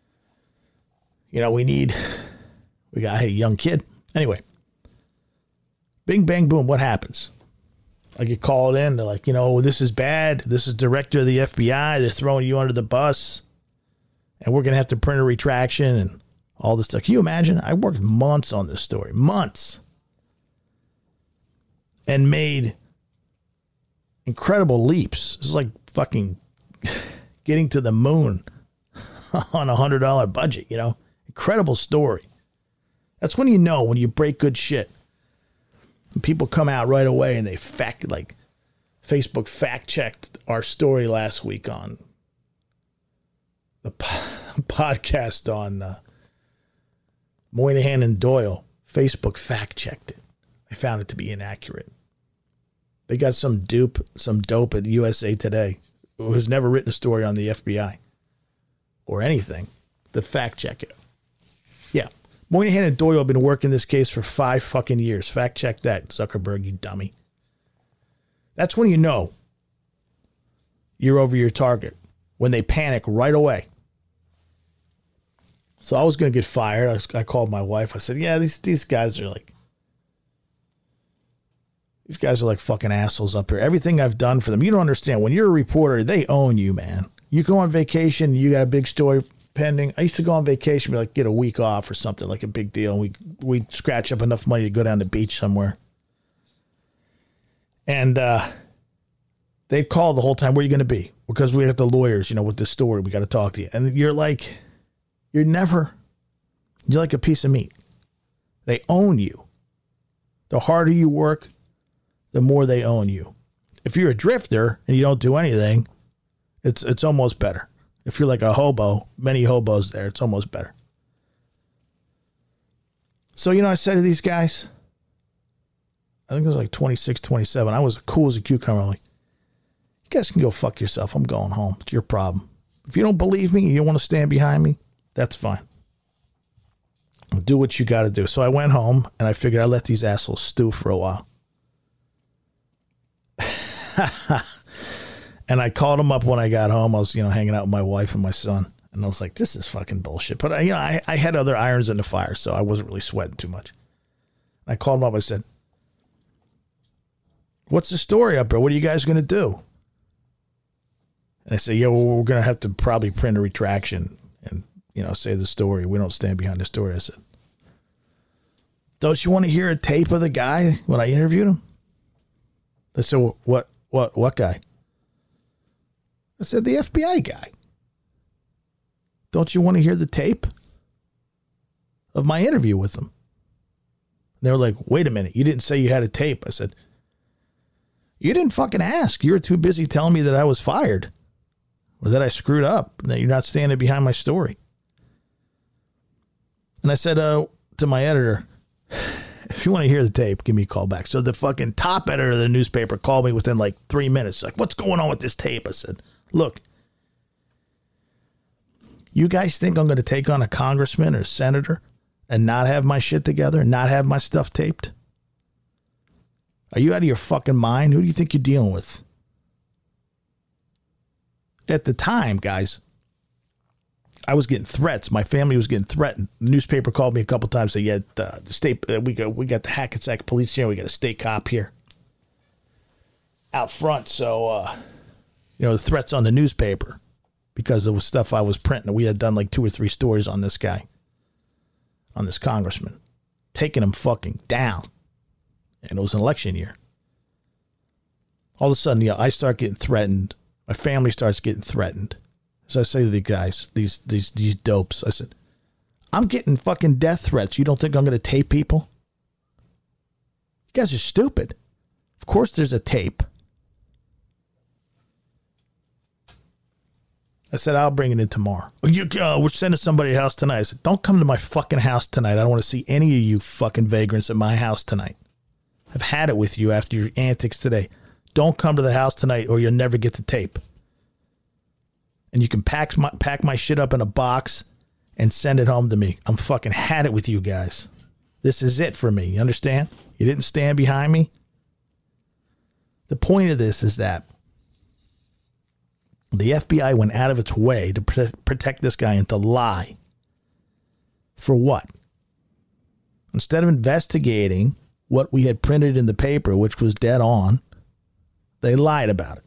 We got a young kid. Anyway, bing, bang, boom. What happens? I get called in. They're like, this is bad. This is director of the FBI. They're throwing you under the bus. And we're going to have to print a retraction and all this stuff. Can you imagine? I worked months on this story. Months. And made incredible leaps. This is like fucking getting to the moon on $100 budget, Incredible story. That's when when you break good shit. And people come out right away and they Facebook fact-checked our story last week on the podcast on Moynihan and Doyle. Facebook fact-checked it. They found it to be inaccurate. They got some dope at USA Today who has never written a story on the FBI or anything to fact-check it. Yeah. Moynihan and Doyle have been working this case for 5 fucking years. Fact check that, Zuckerberg, you dummy. That's when you're over your target. When they panic right away. So I was going to get fired. I called my wife. I said, yeah, these guys are like, These guys are like fucking assholes up here. Everything I've done for them, you don't understand. When you're a reporter, they own you, man. You go on vacation, you got a big story pending. I used to go on vacation, be like, get a week off or something, like a big deal. We'd scratch up enough money to go down the beach somewhere. And they'd call the whole time, where are you going to be? Because we have the lawyers, with this story, we got to talk to you. And you're like, you're like a piece of meat. They own you. The harder you work, the more they own you. If you're a drifter and you don't do anything, it's almost better. If you're like a hobo, many hobos there, it's almost better. So, I said to these guys, I think it was like 26, 27. I was cool as a cucumber. I'm like, you guys can go fuck yourself. I'm going home. It's your problem. If you don't believe me, you don't want to stand behind me, that's fine. Do what you got to do. So I went home and I figured I'd let these assholes stew for a while. And I called them up when I got home. I was, hanging out with my wife and my son. And I was like, this is fucking bullshit. But, I had other irons in the fire, so I wasn't really sweating too much. I called them up. I said, what's the story up there? What are you guys going to do? And they said, yeah, well, we're going to have to probably print a retraction and, say the story. We don't stand behind the story. I said, don't you want to hear a tape of the guy when I interviewed him? They said, well, what guy? I said, the FBI guy. Don't you want to hear the tape of my interview with him? And they were like, wait a minute. You didn't say you had a tape. I said, you didn't fucking ask. You were too busy telling me that I was fired or that I screwed up and that you're not standing behind my story. And I said to my editor, if you want to hear the tape, give me a call back. So the fucking top editor of the newspaper called me within like 3 minutes. Like, what's going on with this tape? I said, look, you guys think I'm going to take on a congressman or a senator and not have my shit together and not have my stuff taped? Are you out of your fucking mind? Who do you think you're dealing with? At the time, guys, I was getting threats. My family was getting threatened. The newspaper called me a couple times. Said, yeah, the state, we got the Hackensack police here. We got a state cop here out front. So, the threats on the newspaper because of the stuff I was printing. We had done like 2 or 3 stories on this guy, on this congressman, taking him fucking down. And it was an election year. All of a sudden, I start getting threatened. My family starts getting threatened. As I say to the guys, these dopes, I said, I'm getting fucking death threats. You don't think I'm going to tape people? You guys are stupid. Of course there's a tape. I said, I'll bring it in tomorrow. We're sending somebody to your house tonight. I said, don't come to my fucking house tonight. I don't want to see any of you fucking vagrants at my house tonight. I've had it with you after your antics today. Don't come to the house tonight or you'll never get the tape. And you can pack my shit up in a box and send it home to me. I'm fucking had it with you guys. This is it for me. You understand? You didn't stand behind me. The point of this is that the FBI went out of its way to protect this guy and to lie. For what? Instead of investigating what we had printed in the paper, which was dead on, they lied about it.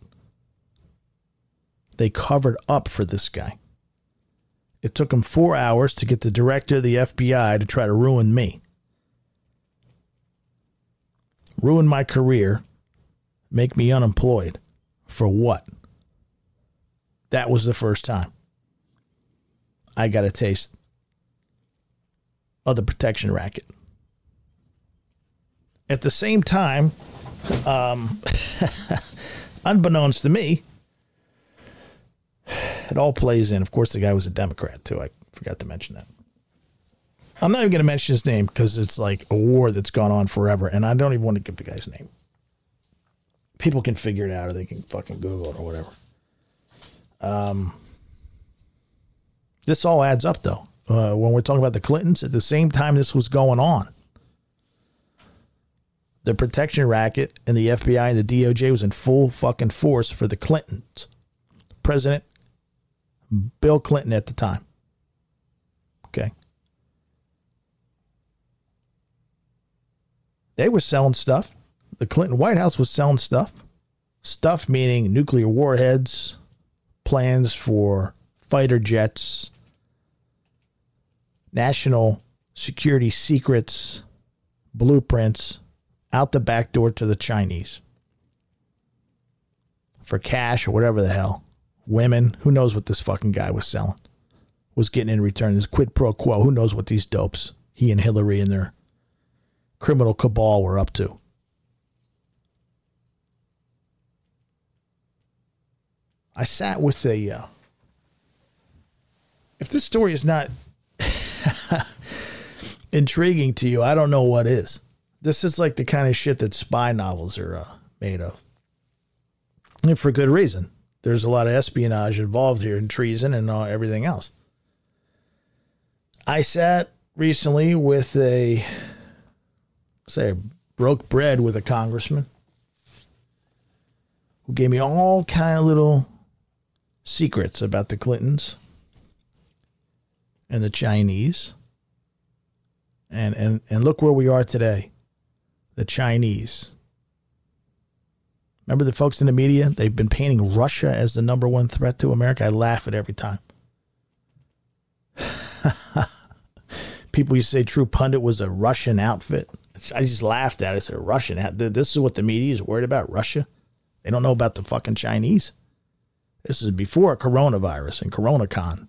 They covered up for this guy. It took them 4 hours to get the director of the FBI to try to ruin me. Ruin my career. Make me unemployed. For what? That was the first time I got a taste of the protection racket. At the same time, unbeknownst to me, it all plays in. Of course, the guy was a Democrat, too. I forgot to mention that. I'm not even going to mention his name because it's like a war that's gone on forever, and I don't even want to give the guy's name. People can figure it out, or they can fucking Google it or whatever. This all adds up, though. When we're talking about the Clintons, at the same time this was going on, the protection racket and the FBI and the DOJ was in full fucking force for the Clintons. President Bill Clinton at the time. Okay. They were selling stuff. the Clinton White House was selling stuff. Stuff meaning nuclear warheads, plans for fighter jets, national security secrets, blueprints, out the back door to the Chinese. For cash or whatever the hell. Women, who knows what this fucking guy was selling. Was getting in return. This quid pro quo. Who knows what these dopes, he and Hillary and their criminal cabal were up to. I sat with a... if this story is not intriguing to you, I don't know what is. This is like the kind of shit that spy novels are made of. And for good reason. There's a lot of espionage involved here and treason and everything else. I sat recently with broke bread with a congressman who gave me all kind of little secrets about the Clintons and the Chinese. And look where we are today. The Chinese. Remember the folks in the media? They've been painting Russia as the number one threat to America. I laugh at every time. People used to say True Pundit was a Russian outfit. I just laughed at it. I said, Russian outfit? This is what the media is worried about, Russia? They don't know about the fucking Chinese. This is before coronavirus and CoronaCon.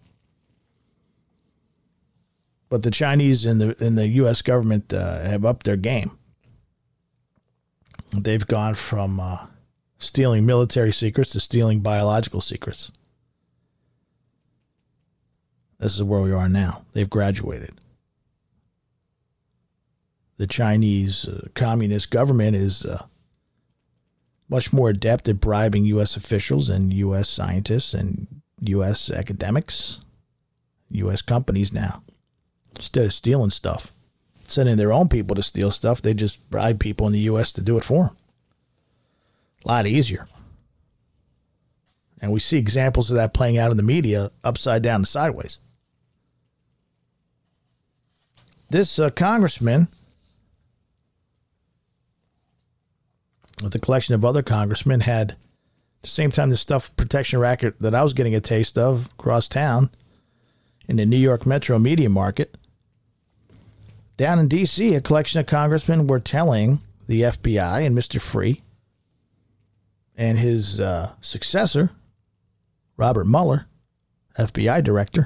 But the Chinese in the U.S. government have upped their game. They've gone from stealing military secrets to stealing biological secrets. This is where we are now. They've graduated. The Chinese communist government is much more adept at bribing U.S. officials and U.S. scientists and U.S. academics, U.S. companies now. Instead of stealing stuff, sending their own people to steal stuff, they just bribe people in the U.S. to do it for them. A lot easier. And we see examples of that playing out in the media upside down and sideways. This congressman, with a collection of other congressmen, had, at the same time, the stuff protection racket that I was getting a taste of across town in the New York metro media market. Down in D.C., a collection of congressmen were telling the FBI and Mr. Free and his successor, Robert Mueller, FBI director,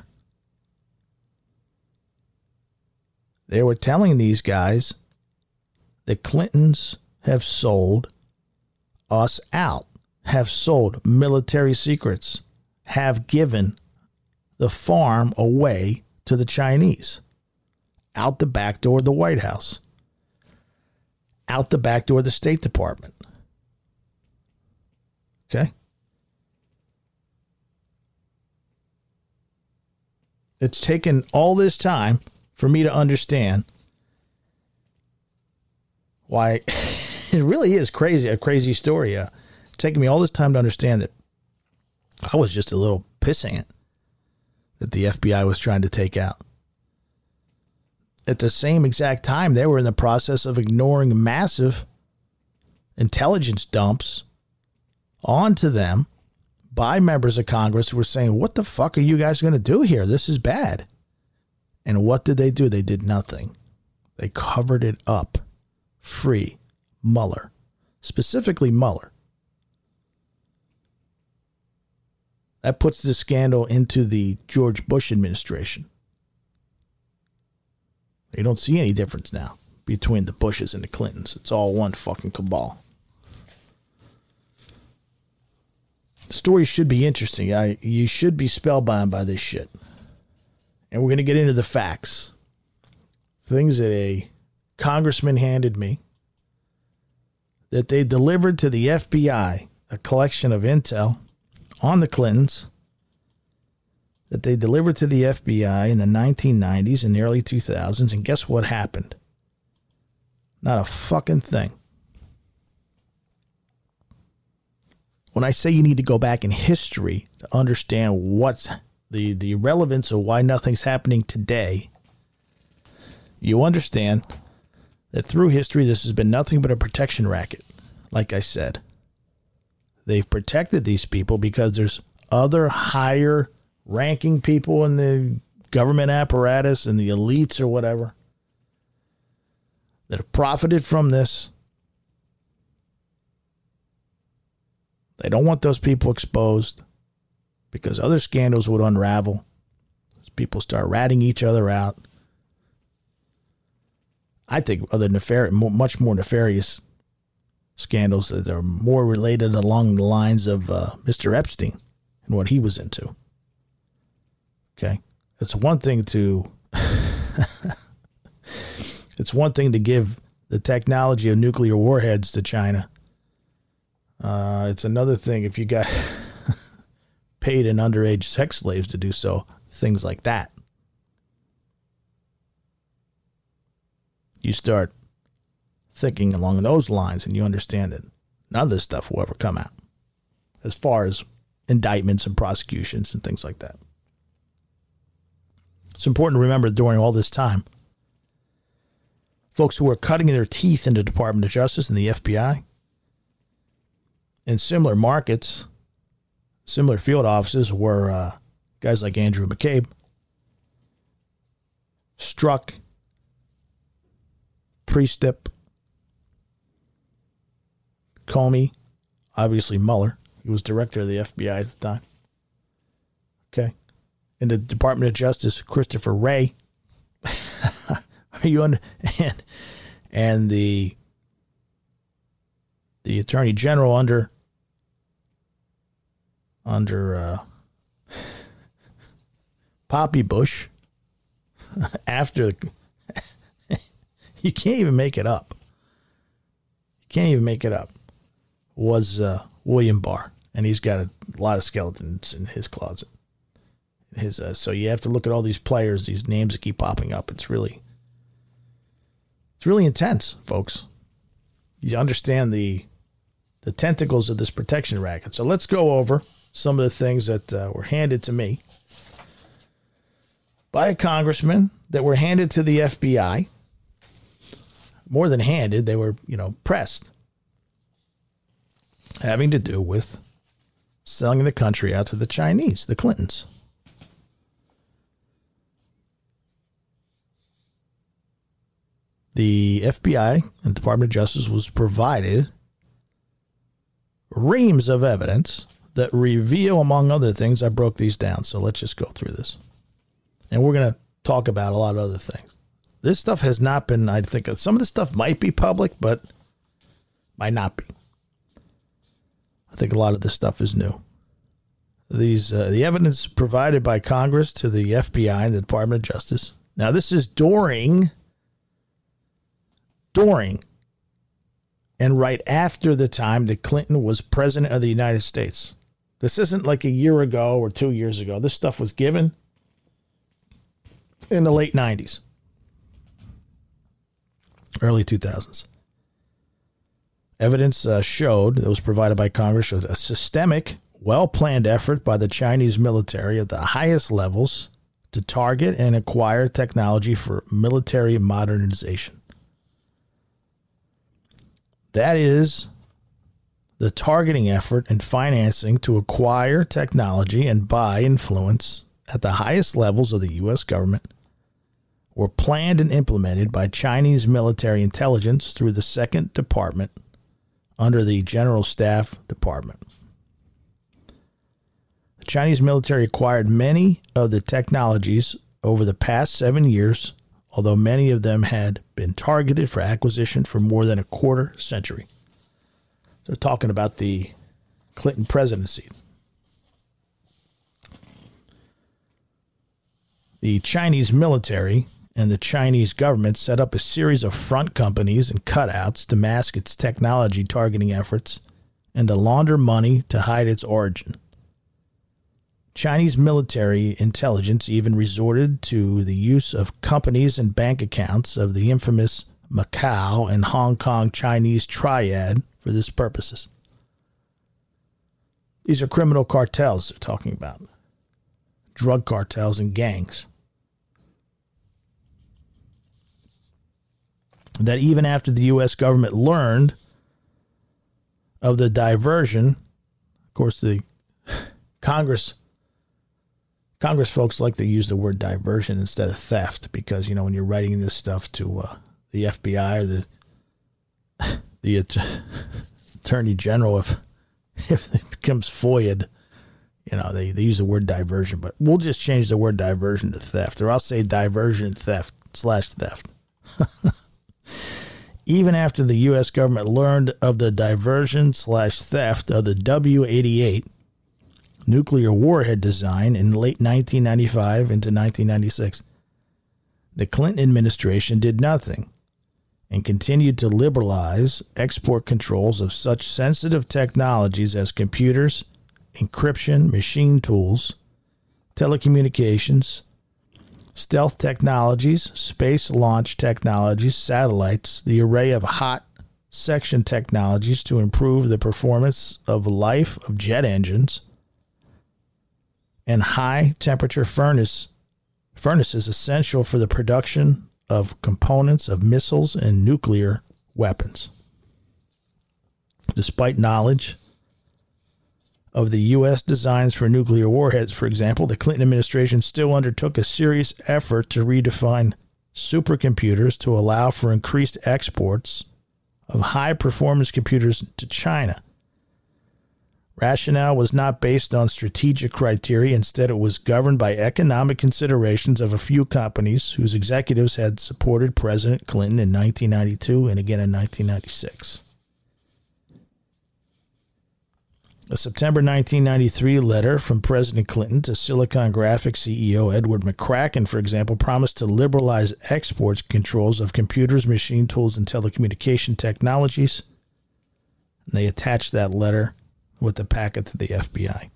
they were telling these guys the Clintons have sold us out, have sold military secrets, have given the farm away to the Chinese. Out the back door of the White House. Out the back door of the State Department. Okay? It's taken all this time for me to understand why it really is crazy, a crazy story. It's taken me all this time to understand that I was just a little pissing it that the FBI was trying to take out. At the same exact time, they were in the process of ignoring massive intelligence dumps onto them by members of Congress who were saying, what the fuck are you guys going to do here? This is bad. And what did they do? They did nothing. They covered it up. Free. Mueller. Specifically Mueller. That puts the scandal into the George Bush administration. You don't see any difference now between the Bushes and the Clintons. It's all one fucking cabal. The story should be interesting. You should be spellbound by this shit. And we're going to get into the facts. Things that a congressman handed me. That they delivered to the FBI a collection of intel on the Clintons. That they delivered to the FBI in the 1990s and the early 2000s. And guess what happened? Not a fucking thing. When I say you need to go back in history to understand what's the relevance of why nothing's happening today, you understand that through history this has been nothing but a protection racket. like I said, they've protected these people because there's other higher ranking people in the government apparatus and the elites or whatever that have profited from this. They don't want those people exposed because other scandals would unravel. People start ratting each other out. I think other much more nefarious scandals that are more related along the lines of Mr. Epstein and what he was into. Okay, it's one thing to give the technology of nuclear warheads to China. It's another thing if you got paid in underage sex slaves to do so, things like that. You start thinking along those lines and you understand that none of this stuff will ever come out as far as indictments and prosecutions and things like that. It's important to remember during all this time, folks who were cutting their teeth in the Department of Justice and the FBI in similar markets, similar field offices were guys like Andrew McCabe, Strzok, Priestep, Comey, obviously Mueller. He was director of the FBI at the time. Okay. In the Department of Justice, Christopher Wray. Are you and the Attorney General under Poppy Bush after you can't even make it up. You can't even make it up. Was William Barr, and he's got a lot of skeletons in his closet. So you have to look at all these players, these names that keep popping up. It's really intense, folks. You understand the tentacles of this protection racket. So let's go over some of the things that were handed to me by a congressman, that were handed to the FBI. More than handed, they were, pressed. Having to do with selling the country out to the Chinese, the Clintons. The FBI and Department of Justice was provided reams of evidence that reveal, among other things, I broke these down, so let's just go through this. And we're going to talk about a lot of other things. This stuff has not been, I think, some of this stuff might be public, but might not be. I think a lot of this stuff is new. The evidence provided by Congress to the FBI and the Department of Justice. Now, this is during and right after the time that Clinton was president of the United States. This isn't like a year ago or 2 years ago. This stuff was given in the late 90s, early 2000s. Evidence showed that was provided by Congress was a systemic, well-planned effort by the Chinese military at the highest levels to target and acquire technology for military modernization. That is the targeting effort and financing to acquire technology and buy influence at the highest levels of the U.S. government were planned and implemented by Chinese military intelligence through the Second Department under the General Staff Department. The Chinese military acquired many of the technologies over the past 7 years, although many of them had been targeted for acquisition for more than a quarter century. They're talking about the Clinton presidency. The Chinese military and the Chinese government set up a series of front companies and cutouts to mask its technology targeting efforts and to launder money to hide its origin. Chinese military intelligence even resorted to the use of companies and bank accounts of the infamous Macau and Hong Kong Chinese triad for this purposes. These are criminal cartels they're talking about. Drug cartels and gangs. That even after the U.S. government learned of the diversion. Of course, the Congress folks like to use the word diversion instead of theft because, when you're writing this stuff to the FBI or the Attorney General, if it becomes FOIA'd, they use the word diversion. But we'll just change the word diversion to theft, or I'll say diversion theft/theft. Even after the U.S. government learned of the diversion/theft of the W-88 nuclear warhead design in late 1995 into 1996, the Clinton administration did nothing and continued to liberalize export controls of such sensitive technologies as computers, encryption, machine tools, telecommunications, stealth technologies, space launch technologies, satellites, the array of hot section technologies to improve the performance of life of jet engines, and high-temperature furnaces essential for the production of components of missiles and nuclear weapons. Despite knowledge of the U.S. designs for nuclear warheads, for example, the Clinton administration still undertook a serious effort to redefine supercomputers to allow for increased exports of high-performance computers to China. Rationale was not based on strategic criteria. Instead, it was governed by economic considerations of a few companies whose executives had supported President Clinton in 1992 and again in 1996. A September 1993 letter from President Clinton to Silicon Graphics CEO Edward McCracken, for example, promised to liberalize exports controls of computers, machine tools, and telecommunication technologies. And they attached that letter with the packet to the FBI.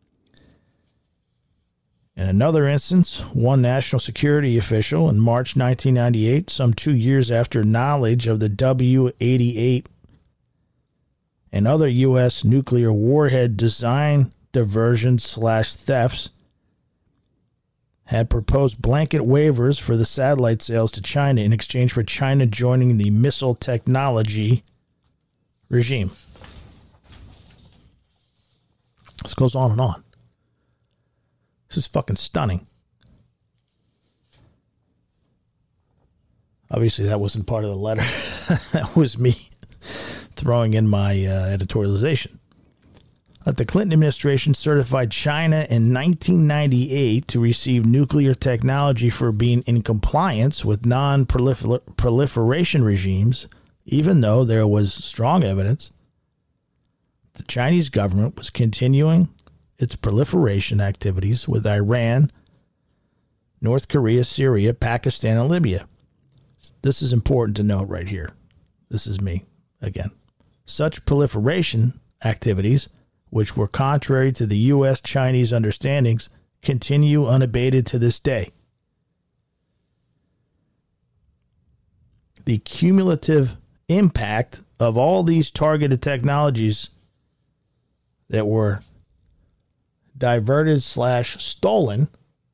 In another instance, one national security official in March 1998, some 2 years after knowledge of the W-88 and other U.S. nuclear warhead design diversions/thefts, had proposed blanket waivers for the satellite sales to China in exchange for China joining the missile technology regime. This goes on and on. This is fucking stunning. Obviously, that wasn't part of the letter. That was me throwing in my editorialization. The Clinton administration certified China in 1998 to receive nuclear technology for being in compliance with non-proliferation regimes, even though there was strong evidence the Chinese government was continuing its proliferation activities with Iran, North Korea, Syria, Pakistan, and Libya. This is important to note right here. This is me again. Such proliferation activities, which were contrary to the U.S.-Chinese understandings, continue unabated to this day. The cumulative impact of all these targeted technologies that were diverted/stolen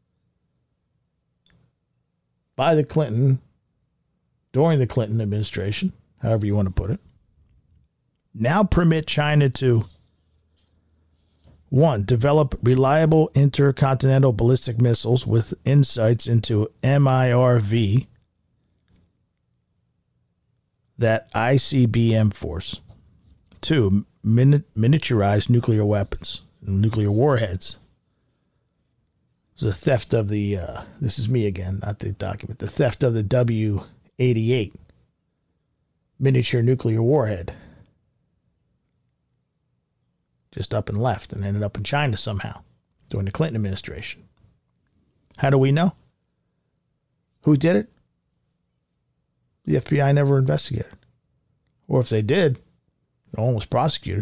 by the Clinton during the Clinton administration, however you want to put it, now permit China to, 1, develop reliable intercontinental ballistic missiles with insights into MIRV, that ICBM force. 2, miniaturized nuclear weapons, nuclear warheads. The theft of the, this is me again, not the document, the theft of the W-88 miniature nuclear warhead. Just up and left and ended up in China somehow during the Clinton administration. How do we know? Who did it? The FBI never investigated. Or if they did, no one was prosecuted.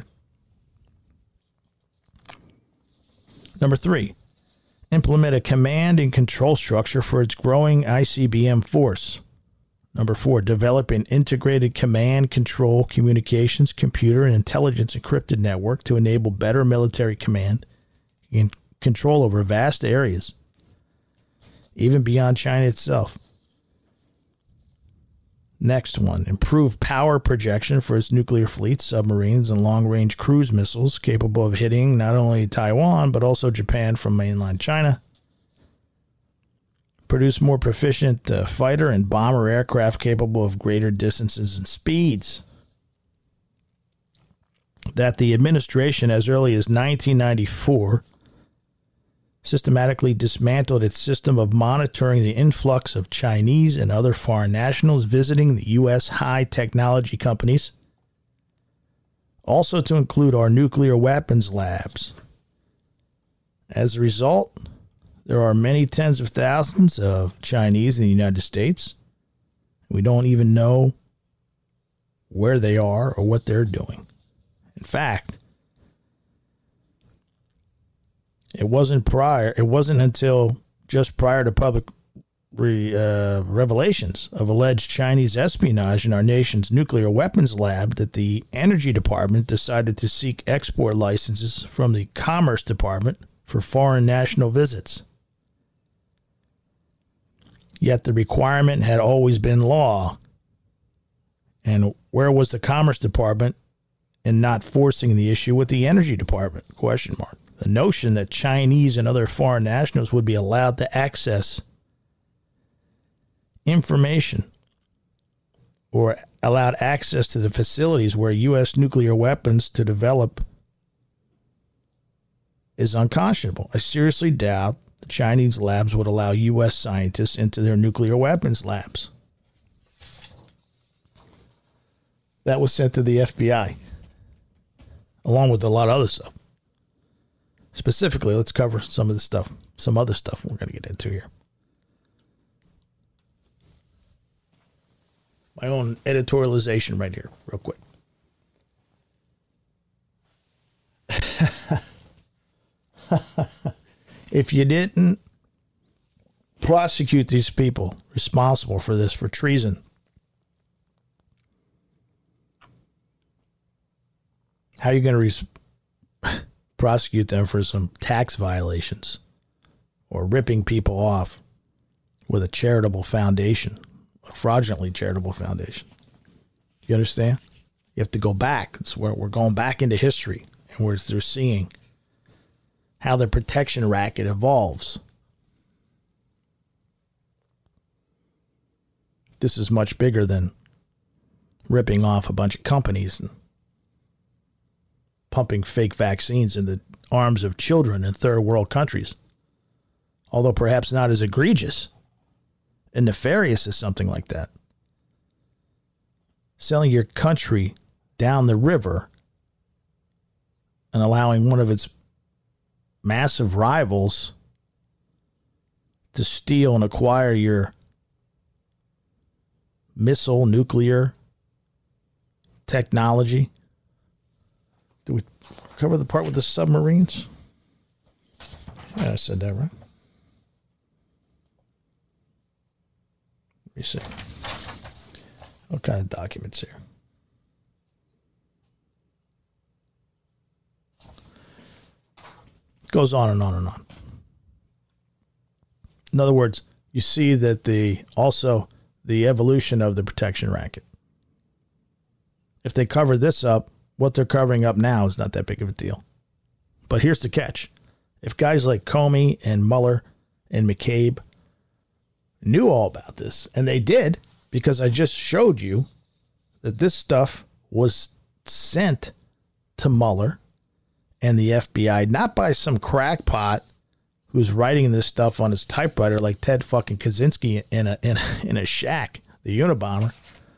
Number 3, implement a command and control structure for its growing ICBM force. Number 4, develop an integrated command, control, communications, computer, and intelligence encrypted network to enable better military command and control over vast areas, even beyond China itself. Next one, improved power projection for its nuclear fleet, submarines, and long-range cruise missiles capable of hitting not only Taiwan, but also Japan from mainland China. Produce more proficient fighter and bomber aircraft capable of greater distances and speeds. That the administration, as early as 1994, systematically dismantled its system of monitoring the influx of Chinese and other foreign nationals visiting the U.S. high technology companies, also to include our nuclear weapons labs. As a result, there are many tens of thousands of Chinese in the United States. We don't even know where they are or what they're doing. In fact, it wasn't until just prior to public revelations of alleged Chinese espionage in our nation's nuclear weapons lab that the Energy Department decided to seek export licenses from the Commerce Department for foreign national visits. Yet the requirement had always been law. And where was the Commerce Department in not forcing the issue with the Energy Department? ? The notion that Chinese and other foreign nationals would be allowed to access information or allowed access to the facilities where U.S. nuclear weapons to develop is unconscionable. I seriously doubt the Chinese labs would allow U.S. scientists into their nuclear weapons labs. That was sent to the FBI, along with a lot of other stuff. Specifically, let's cover some of the stuff, some other stuff we're going to get into here. My own editorialization right here, real quick. If you didn't prosecute these people responsible for this for treason, how are you going to prosecute them for some tax violations or ripping people off with a charitable foundation, a fraudulently charitable foundation? You understand? You have to go back. It's where we're going back into history, and they're seeing how the protection racket evolves. This is much bigger than ripping off a bunch of companies and pumping fake vaccines in the arms of children in third world countries. Although perhaps not as egregious and nefarious as something like that. Selling your country down the river and allowing one of its massive rivals to steal and acquire your missile nuclear technology. Did we cover the part with the submarines? Yeah, I said that right. Let me see. What kind of documents here? Goes on and on and on. In other words, you see that the evolution of the protection racket. If they cover this up, what they're covering up now is not that big of a deal. But here's the catch. If guys like Comey and Mueller and McCabe knew all about this, and they did, because I just showed you that this stuff was sent to Mueller and the FBI, not by some crackpot who's writing this stuff on his typewriter like Ted fucking Kaczynski in a shack, the Unabomber,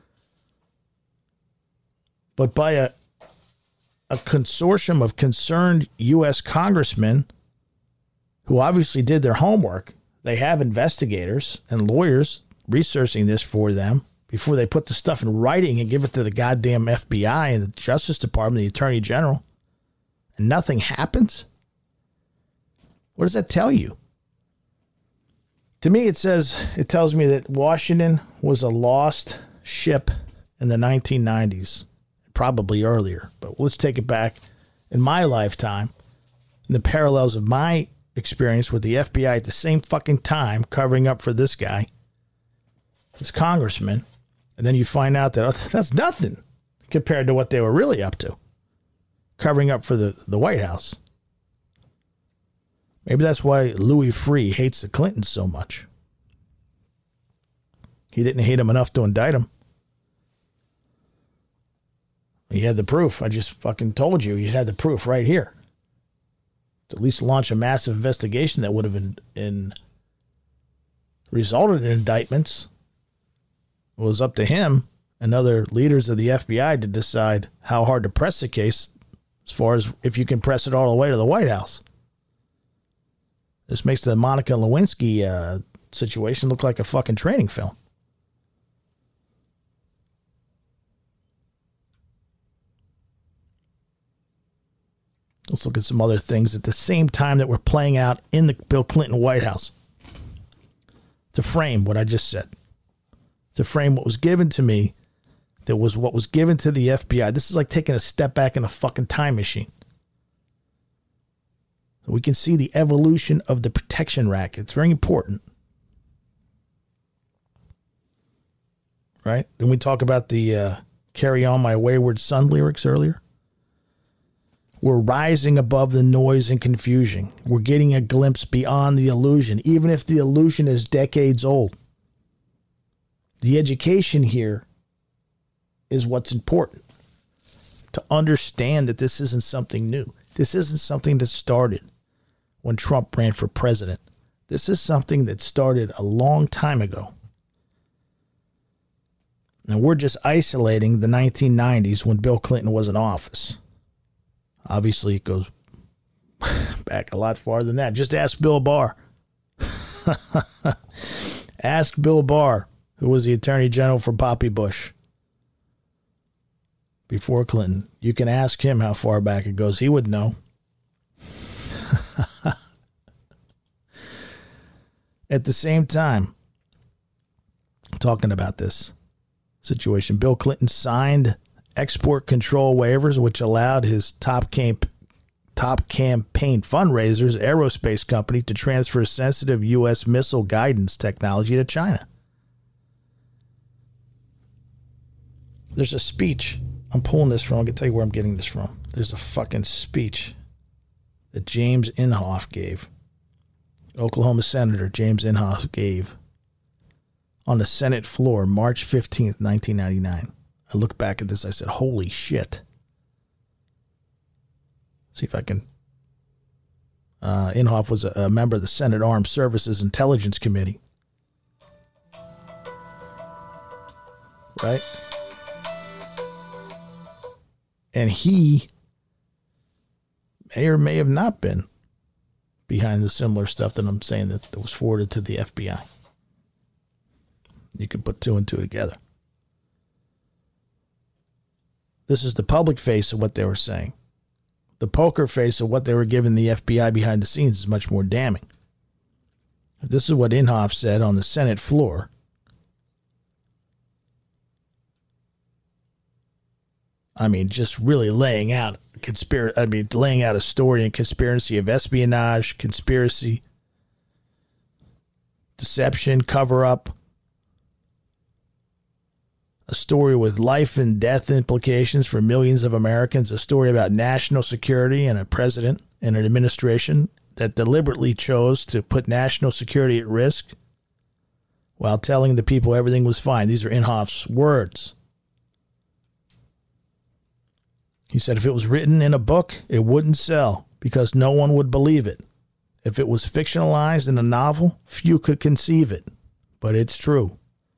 but by a consortium of concerned U.S. congressmen who obviously did their homework. They have investigators and lawyers researching this for them before they put the stuff in writing and give it to the goddamn FBI and the Justice Department, the Attorney General, and nothing happens? What does that tell you? To me, it tells me that Washington was a lost ship in the 1990s. Probably earlier, but let's take it back in my lifetime, in the parallels of my experience with the FBI at the same fucking time covering up for this guy, this congressman, And then you find out that that's nothing compared to what they were really up to, covering up for the White House. Maybe that's why Louis Freeh hates the Clintons so much. He didn't hate him enough to indict him. He had the proof. I just fucking told you. He had the proof right here. To at least launch a massive investigation that would have resulted in indictments. It was up to him and other leaders of the FBI to decide how hard to press the case, as far as if you can press it all the way to the White House. This makes the Monica Lewinsky situation look like a fucking training film. Let's look at some other things at the same time that were playing out in the Bill Clinton White House. To frame what I just said. To frame what was given to me, that was what was given to the FBI. This is like taking a step back in a fucking time machine. We can see the evolution of the protection racket. It's very important. Right? Didn't we talk about the Carry On My Wayward Son lyrics earlier? We're rising above the noise and confusion. We're getting a glimpse beyond the illusion, even if the illusion is decades old. The education here is what's important. To understand that this isn't something new. This isn't something that started when Trump ran for president. This is something that started a long time ago. And we're just isolating the 1990s when Bill Clinton was in office. Obviously, it goes back a lot farther than that. Just ask Bill Barr. Ask Bill Barr, who was the Attorney General for Bobby Bush before Clinton. You can ask him how far back it goes. He would know. At the same time, talking about this situation, Bill Clinton signed export control waivers, which allowed his top campaign fundraisers, aerospace company, to transfer sensitive U.S. missile guidance technology to China. There's a speech. I'm pulling this from. I can tell you where I'm getting this from. There's a fucking speech that James Inhofe gave. Oklahoma Senator James Inhofe gave on the Senate floor March 15th, 1999. I look back at this, I said, holy shit. See if I can. Inhofe was a member of the Senate Armed Services Intelligence Committee. Right? And he may or may have not been behind the similar stuff that I'm saying that was forwarded to the FBI. You can put two and two together. This is the public face of what they were saying. The poker face of what they were giving the FBI behind the scenes is much more damning. This is what Inhofe said on the Senate floor. I mean, just really laying out laying out a story and conspiracy of espionage, conspiracy, deception, cover up. A story with life and death implications for millions of Americans. A story about national security and a president and an administration that deliberately chose to put national security at risk while telling the people everything was fine. These are Inhofe's words. He said if it was written in a book, it wouldn't sell because no one would believe it. If it was fictionalized in a novel, few could conceive it. But it's true.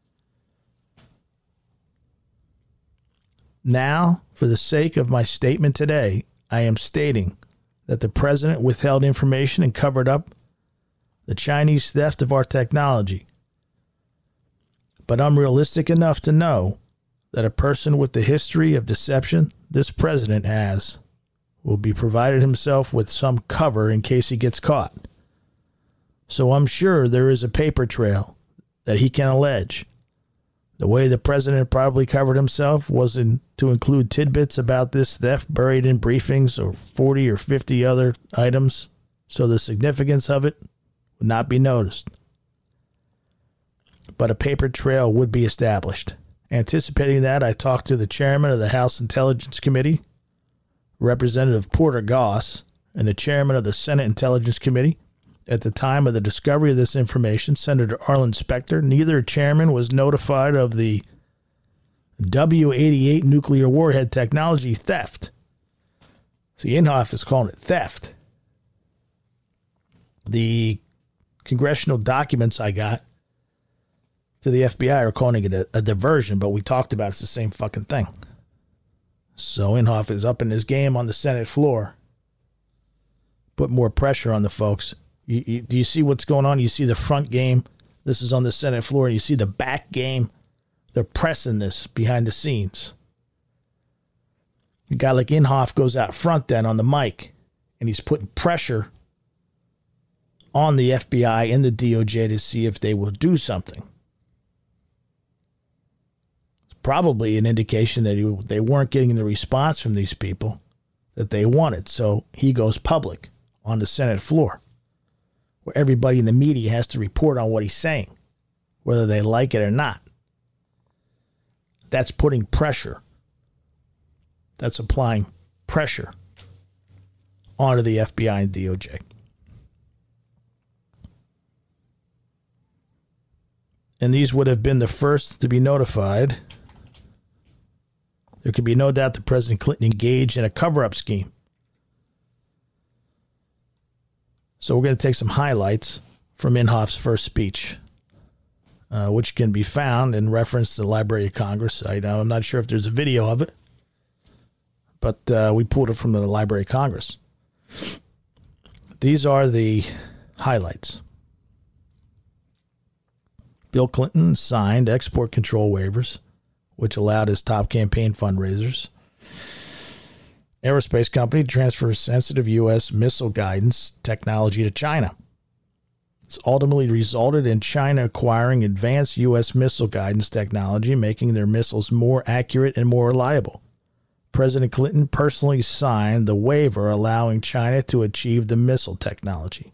Now, for the sake of my statement today, I am stating that the president withheld information and covered up the Chinese theft of our technology. But I'm realistic enough to know that a person with the history of deception this president has will be provided himself with some cover in case he gets caught. So I'm sure there is a paper trail that he can allege. The way the president probably covered himself was to include tidbits about this theft buried in briefings or 40 or 50 other items, so the significance of it would not be noticed. But a paper trail would be established, Anticipating that, I talked to the chairman of the House Intelligence Committee, Representative Porter Goss, and the chairman of the Senate Intelligence Committee. At the time of the discovery of this information, Senator Arlen Specter, neither chairman was notified of the W-88 nuclear warhead technology theft. See, Inhofe is calling it theft. The congressional documents I got to the FBI are calling it a diversion, but we talked about it's the same fucking thing. So Inhofe is up in his game on the Senate floor. Put more pressure on the folks. Do you see what's going on? You see the front game. This is on the Senate floor. You see the back game. They're pressing this behind the scenes. A guy like Inhofe goes out front then on the mic, and he's putting pressure on the FBI and the DOJ to see if they will do something. It's probably an indication that they weren't getting the response from these people that they wanted. So he goes public on the Senate floor, where everybody in the media has to report on what he's saying, whether they like it or not. That's putting pressure. That's applying pressure onto the FBI and DOJ. And these would have been the first to be notified. There could be no doubt that President Clinton engaged in a cover-up scheme. So we're going to take some highlights from Inhofe's first speech, which can be found in reference to the Library of Congress. I'm not sure if there's a video of it, but we pulled it from the Library of Congress. These are the highlights. Bill Clinton signed export control waivers, which allowed his top campaign fundraisers, aerospace company to transfer sensitive U.S. missile guidance technology to China. It's ultimately resulted in China acquiring advanced U.S. missile guidance technology, making their missiles more accurate and more reliable. President Clinton personally signed the waiver allowing China to achieve the missile technology.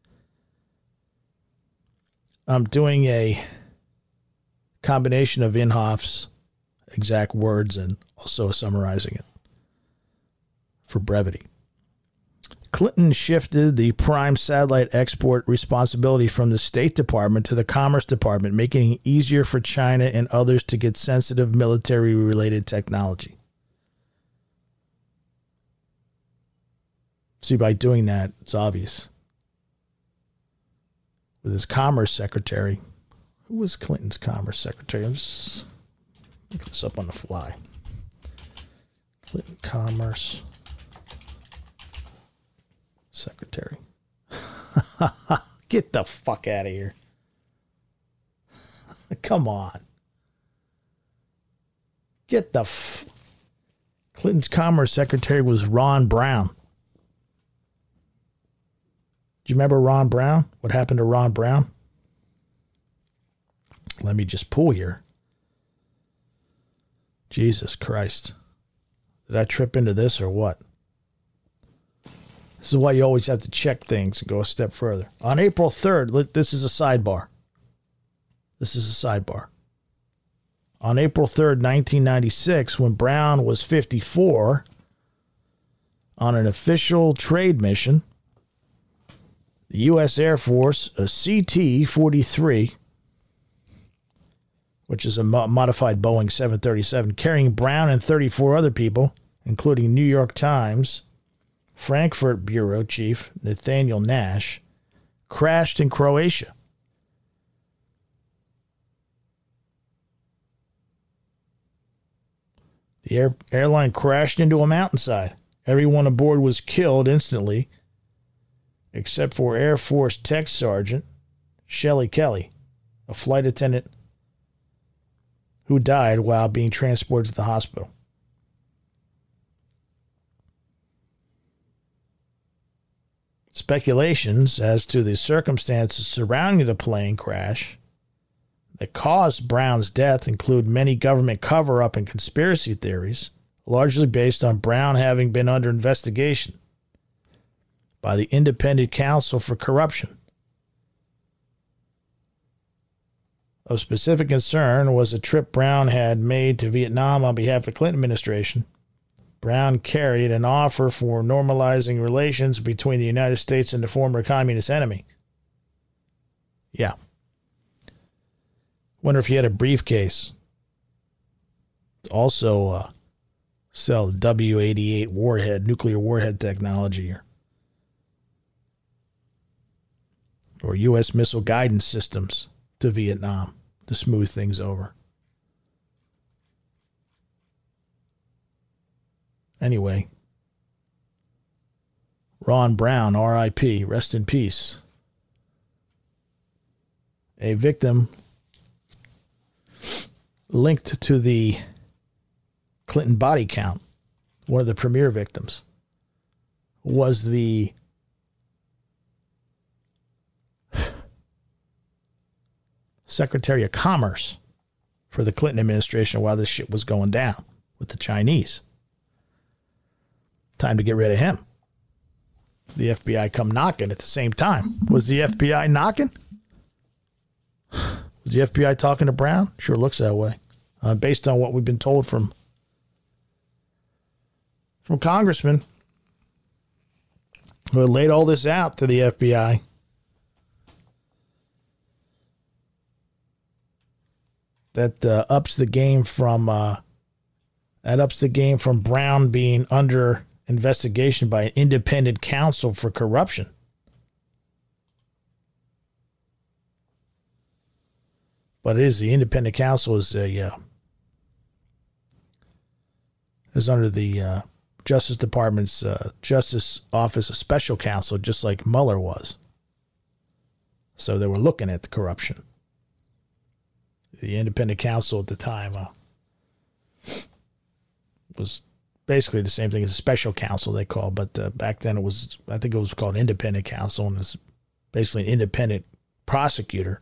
I'm doing a combination of Inhofe's exact words and also summarizing it for brevity. Clinton shifted the prime satellite export responsibility from the State Department to the Commerce Department, making it easier for China and others to get sensitive military-related technology. See, by doing that, it's obvious. With his Commerce Secretary. Who was Clinton's Commerce Secretary? I'm just looking this up on the fly. Clinton Commerce Secretary. Get the fuck out of here. Come on. Get the Clinton's Commerce Secretary was Ron Brown. Do you remember Ron Brown? What happened to Ron Brown? Let me just pull here. Jesus Christ. Did I trip into this or what? This is why you always have to check things and go a step further. On April 3rd, this is a sidebar. This is a sidebar. On April 3rd, 1996, when Brown was 54, on an official trade mission, the U.S. Air Force, a CT-43, which is a modified Boeing 737, carrying Brown and 34 other people, including New York Times, Frankfurt Bureau Chief Nathaniel Nash, crashed in Croatia. The airline crashed into a mountainside. Everyone aboard was killed instantly, except for Air Force Tech Sergeant Shelley Kelly, a flight attendant who died while being transported to the hospital. Speculations as to the circumstances surrounding the plane crash that caused Brown's death include many government cover-up and conspiracy theories, largely based on Brown having been under investigation by the Independent Counsel for Corruption. Of specific concern was a trip Brown had made to Vietnam on behalf of the Clinton administration. Brown carried an offer for normalizing relations between the United States and the former communist enemy. Yeah. Wonder if he had a briefcase. Also sell W-88 warhead, nuclear warhead technology, or U.S. missile guidance systems to Vietnam to smooth things over. Anyway, Ron Brown, R.I.P., rest in peace. A victim linked to the Clinton body count, one of the premier victims, was the Secretary of Commerce for the Clinton administration while this shit was going down with the Chinese. Time to get rid of him. The FBI come knocking at the same time. Was the FBI knocking? Was the FBI talking to Brown? Sure looks that way. Based on what we've been told from congressmen who had laid all this out to the FBI. That ups the game from Brown being under investigation by an independent counsel for corruption. But it is the independent counsel is under the Justice Department's Justice Office of Special Counsel, just like Mueller was. So they were looking at the corruption. The independent counsel at the time was basically the same thing as a special counsel they called, but back then I think it was called independent counsel, and it's basically an independent prosecutor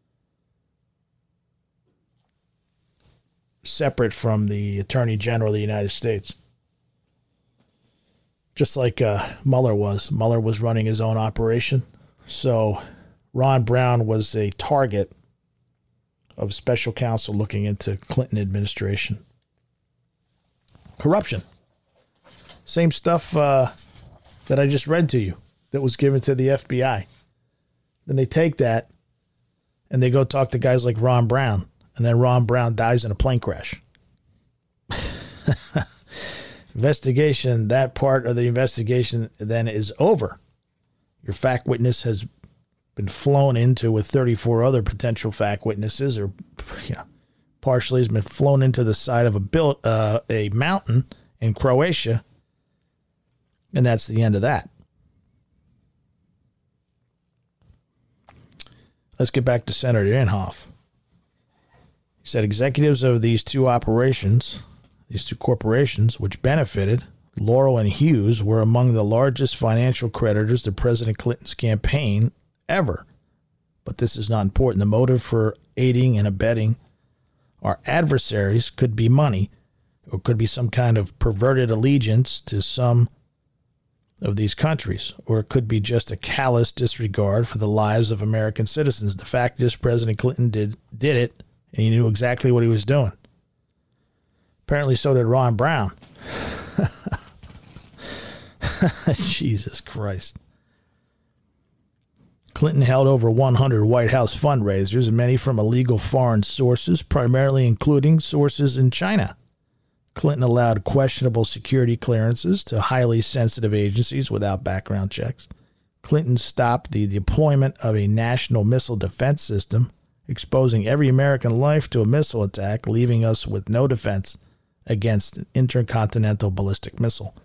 separate from the Attorney General of the United States. Just like Mueller was. Mueller was running his own operation. So Ron Brown was a target of special counsel looking into Clinton administration. Corruption. Same stuff that I just read to you that was given to the FBI. Then they take that and they go talk to guys like Ron Brown, and then Ron Brown dies in a plane crash. Investigation, that part of the investigation then is over. Your fact witness has been flown into with 34 other potential fact witnesses, or partially has been flown into the side of a mountain in Croatia, and that's the end of that. Let's get back to Senator Inhofe. He said executives of these two corporations, which benefited Laurel and Hughes, were among the largest financial creditors to President Clinton's campaign ever. But this is not important. The motive for aiding and abetting our adversaries could be money, or could be some kind of perverted allegiance to some of these countries, or it could be just a callous disregard for the lives of American citizens. The fact is, President Clinton did it, and he knew exactly what he was doing. Apparently so did Ron Brown. Jesus Christ. Clinton held over 100 White House fundraisers, many from illegal foreign sources, primarily including sources in China. Clinton allowed questionable security clearances to highly sensitive agencies without background checks. Clinton stopped the deployment of a national missile defense system, exposing every American life to a missile attack, leaving us with no defense against an intercontinental ballistic missile.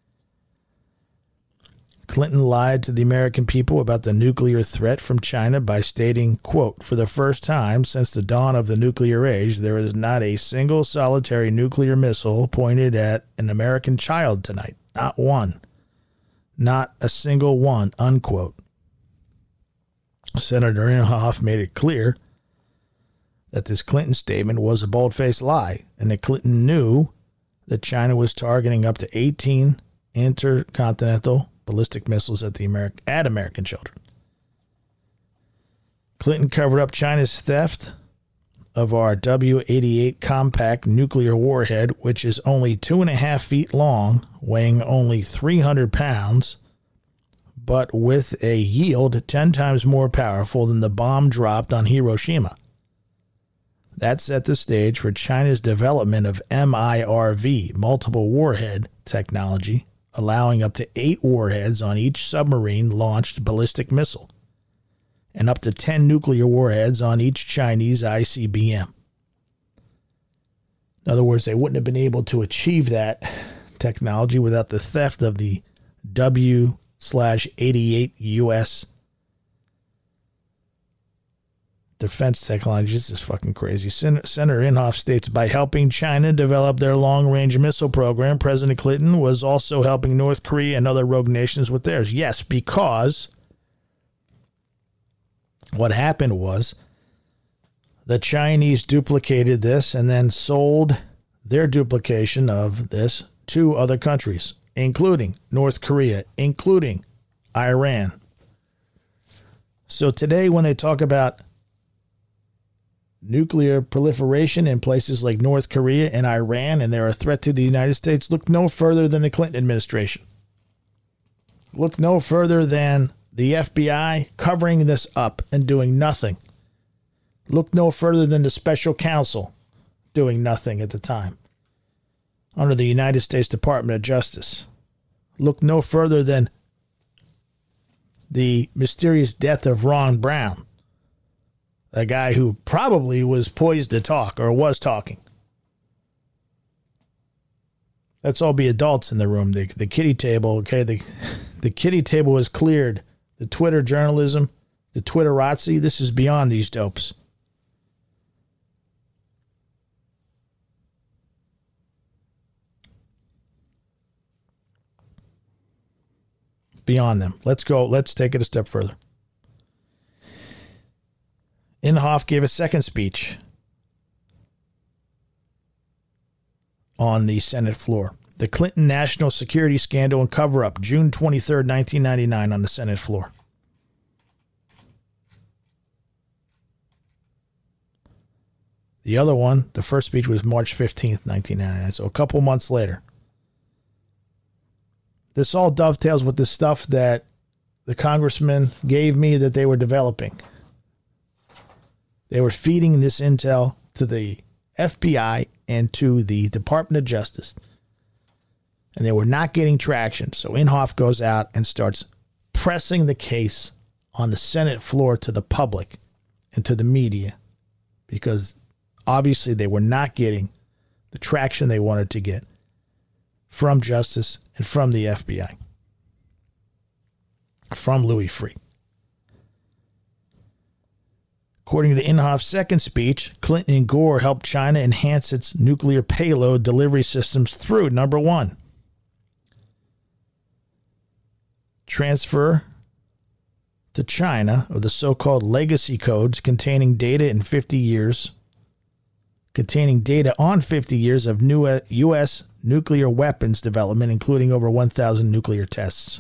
Clinton lied to the American people about the nuclear threat from China by stating, quote, "For the first time since the dawn of the nuclear age, there is not a single solitary nuclear missile pointed at an American child tonight. Not one. Not a single one," unquote. Senator Inhofe made it clear that this Clinton statement was a bold-faced lie, and that Clinton knew that China was targeting up to 18 intercontinental ballistic missiles at American children. Clinton covered up China's theft of our W-88 compact nuclear warhead, which is only 2.5 feet long, weighing only 300 pounds, but with a yield 10 times more powerful than the bomb dropped on Hiroshima. That set the stage for China's development of MIRV, multiple warhead technology, allowing up to 8 warheads on each submarine-launched ballistic missile, and up to 10 nuclear warheads on each Chinese ICBM. In other words, they wouldn't have been able to achieve that technology without the theft of the W/88 U.S. defense technology. This is fucking crazy. Senator Inhofe states, by helping China develop their long-range missile program, President Clinton was also helping North Korea and other rogue nations with theirs. Yes, because what happened was the Chinese duplicated this and then sold their duplication of this to other countries, including North Korea, including Iran. So today when they talk about nuclear proliferation in places like North Korea and Iran, and they're a threat to the United States, look no further than the Clinton administration. Look no further than the FBI covering this up and doing nothing. Look no further than the special counsel doing nothing at the time under the United States Department of Justice. Look no further than the mysterious death of Ron Brown, a guy who probably was poised to talk or was talking. Let's all be adults in the room. The kiddie table, okay? The kiddie table was cleared. The Twitter journalism, the Twitterazzi, this is beyond these dopes. Beyond them. Let's go. Let's take it a step further. Inhofe gave a second speech on the Senate floor. The Clinton National Security Scandal and Cover-Up, June 23, 1999, on the Senate floor. The other one, the first speech was March 15th, 1999, so a couple months later. This all dovetails with the stuff that the congressman gave me that they were developing. They were feeding this intel to the FBI and to the Department of Justice. And they were not getting traction. So Inhofe goes out and starts pressing the case on the Senate floor to the public and to the media, because obviously they were not getting the traction they wanted to get from Justice and from the FBI, from Louis Freeh. According to Inhofe's second speech, Clinton and Gore helped China enhance its nuclear payload delivery systems through, number one, transfer to China of the so-called legacy codes containing data on 50 years of new U.S. nuclear weapons development, including over 1,000 nuclear tests.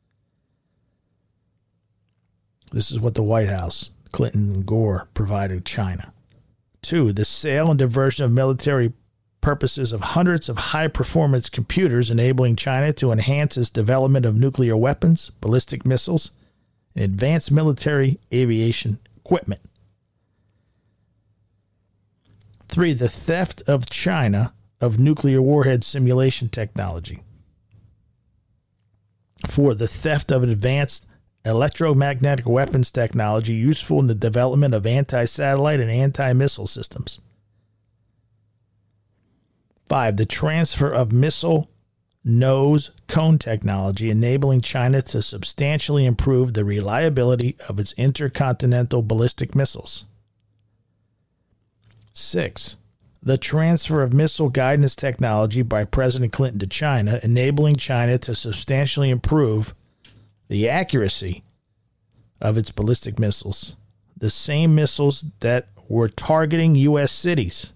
This is what the White House, Clinton and Gore, provided China. 2, the sale and diversion of military purposes of hundreds of high-performance computers, enabling China to enhance its development of nuclear weapons, ballistic missiles, and advanced military aviation equipment. 3, the theft of China of nuclear warhead simulation technology. 4, the theft of advanced electromagnetic weapons technology useful in the development of anti-satellite and anti-missile systems. 5, the transfer of missile nose cone technology, enabling China to substantially improve the reliability of its intercontinental ballistic missiles. 6, the transfer of missile guidance technology by President Clinton to China, enabling China to substantially improve the accuracy of its ballistic missiles, the same missiles that were targeting U.S. cities.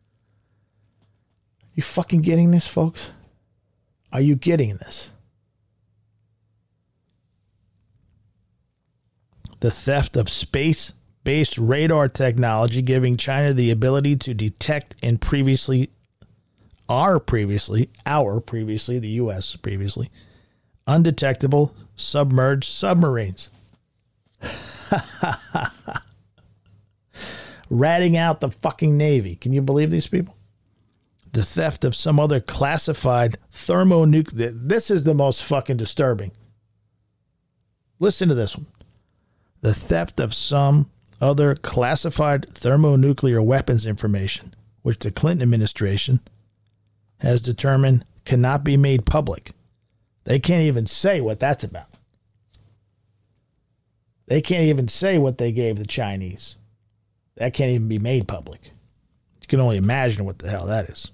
You fucking getting this, folks? Are you getting this? The theft of space based radar technology, giving China the ability to detect and the U.S. previously, undetectable submerged submarines. Ratting out the fucking Navy. Can you believe these people? The theft of some other classified thermonuclear. This is the most fucking disturbing. Listen to this one. The theft of some other classified thermonuclear weapons information, which the Clinton administration has determined cannot be made public. They can't even say what that's about. They can't even say what they gave the Chinese. That can't even be made public. You can only imagine what the hell that is.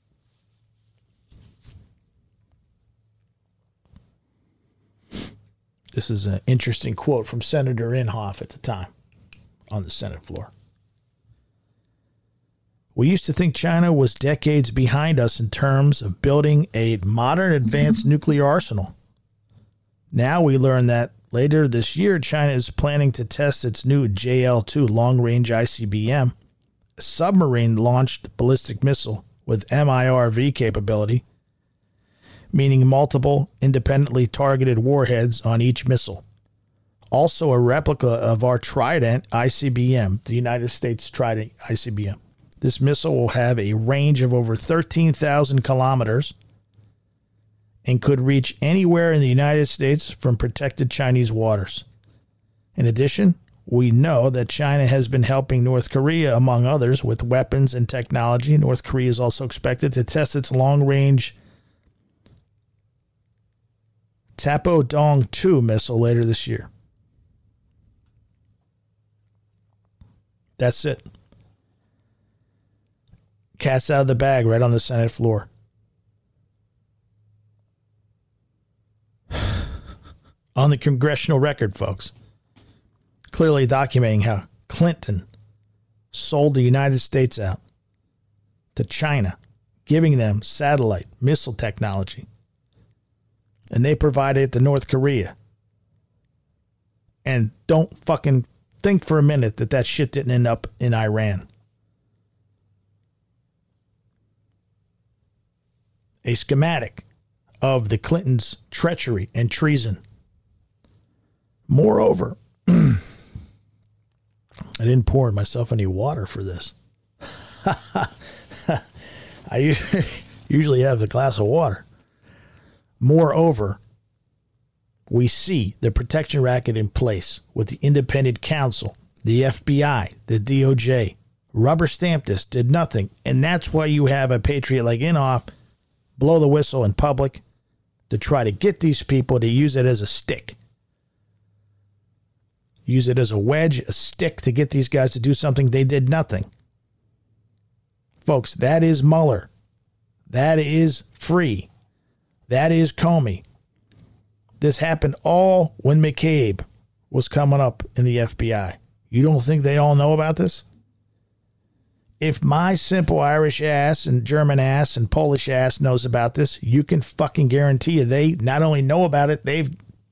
This is an interesting quote from Senator Inhofe at the time on the Senate floor. We used to think China was decades behind us in terms of building a modern advanced nuclear arsenal. Now we learn that later this year, China is planning to test its new JL-2 long-range ICBM, a submarine-launched ballistic missile with MIRV capability, meaning multiple independently targeted warheads on each missile. Also a replica of our Trident ICBM, the United States Trident ICBM. This missile will have a range of over 13,000 kilometers and could reach anywhere in the United States from protected Chinese waters. In addition, we know that China has been helping North Korea, among others, with weapons and technology. North Korea is also expected to test its long-range Taepodong-2 missile later this year. That's it. Cat's out of the bag right on the Senate floor. On the congressional record, folks. Clearly documenting how Clinton sold the United States out to China, giving them satellite missile technology. And they provided it to North Korea. And don't fucking think for a minute that that shit didn't end up in Iran. A schematic of the Clintons' treachery and treason. Moreover, I didn't pour myself any water for this. I usually have a glass of water. Moreover, we see the protection racket in place with the independent counsel, the FBI, the DOJ, rubber stamped this, did nothing. And that's why you have a patriot like Inhofe blow the whistle in public to try to get these people to use it as a stick. Use it as a wedge, a stick to get these guys to do something. They did nothing. Folks, that is Mueller. That is Free. That is Comey. This happened all when McCabe was coming up in the FBI. You don't think they all know about this? If my simple Irish ass and German ass and Polish ass knows about this, you can fucking guarantee you they not only know about it, they've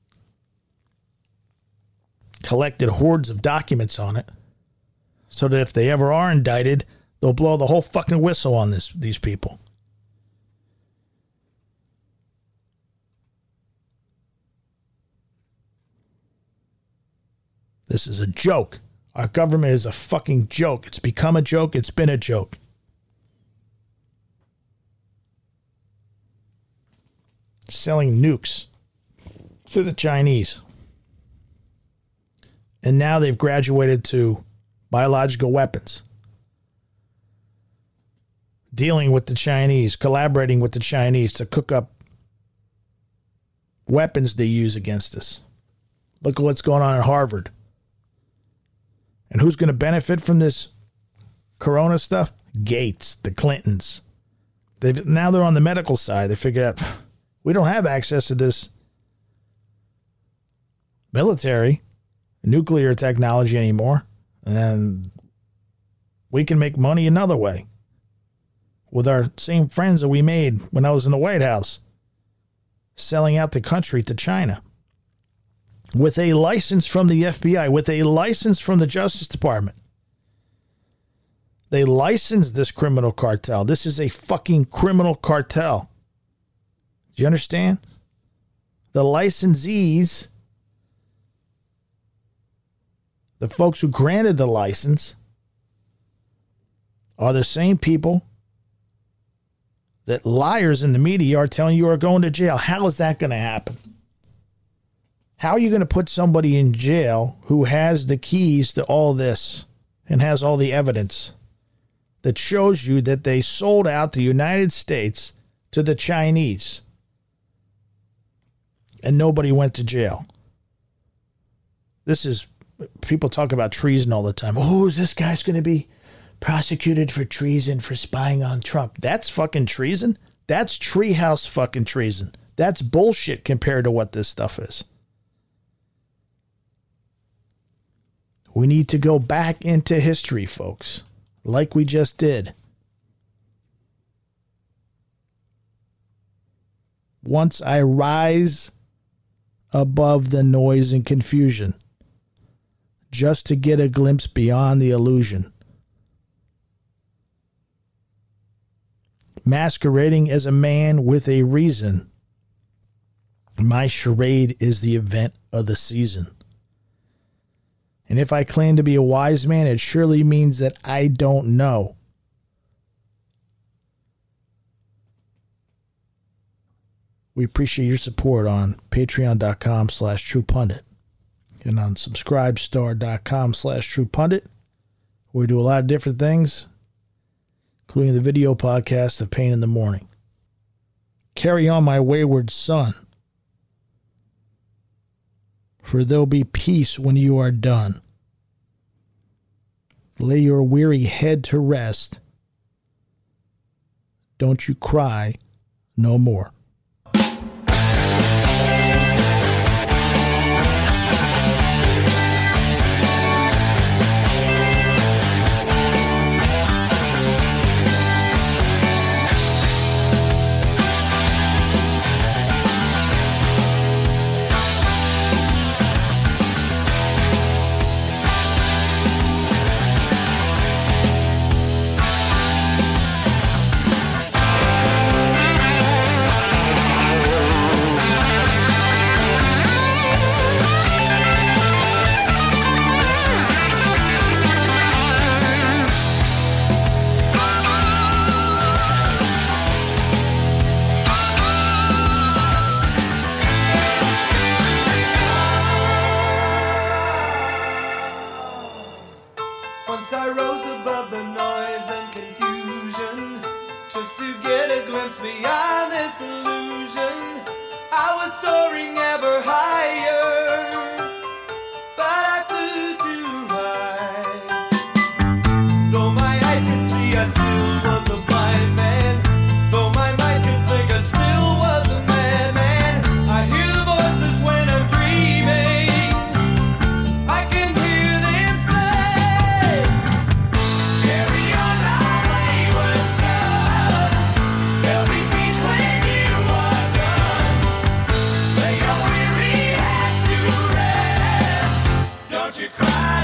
collected hordes of documents on it so that if they ever are indicted, they'll blow the whole fucking whistle on these people. This is a joke. Our government is a fucking joke. It's become a joke. It's been a joke. Selling nukes to the Chinese. And now they've graduated to biological weapons. Dealing with the Chinese, collaborating with the Chinese to cook up weapons they use against us. Look at what's going on at Harvard. And who's going to benefit from this corona stuff? Gates, the Clintons. Now they're on the medical side. They figured out we don't have access to this military, nuclear technology anymore. And we can make money another way with our same friends that we made when I was in the White House, selling out the country to China. with a license from the FBI, with a license from the Justice Department. They licensed this criminal cartel. This is a fucking criminal cartel. Do you understand? The licensees, the folks who granted the license, are the same people that liars in the media are telling you are going to jail. How is that going to happen? How are you going to put somebody in jail who has the keys to all this and has all the evidence that shows you that they sold out the United States to the Chinese and nobody went to jail? This is, people talk about treason all the time. Oh, is this guy's going to be prosecuted for treason for spying on Trump? That's fucking treason. That's treehouse fucking treason. That's bullshit compared to what this stuff is. We need to go back into history, folks, like we just did. Once I rise above the noise and confusion, just to get a glimpse beyond the illusion, masquerading as a man with a reason, my charade is the event of the season. And if I claim to be a wise man, it surely means that I don't know. We appreciate your support on patreon.com/truepundit and on subscribestar.com/truepundit. We do a lot of different things, including the video podcast of Pain in the Morning. Carry on, my wayward son, for there'll be peace when you are done. Lay your weary head to rest. Don't you cry no more. Once I rose above the noise and confusion, just to get a glimpse beyond this illusion. I was soaring ever higher, but I flew too high. Though my eyes could see, I still was a blind man. Though my mind could think, I still was a madman. I hear the voices when I'm dreaming. I can hear them say, carry on my wayward son. There'll be peace when you are done. Lay your weary head to rest. Don't you cry.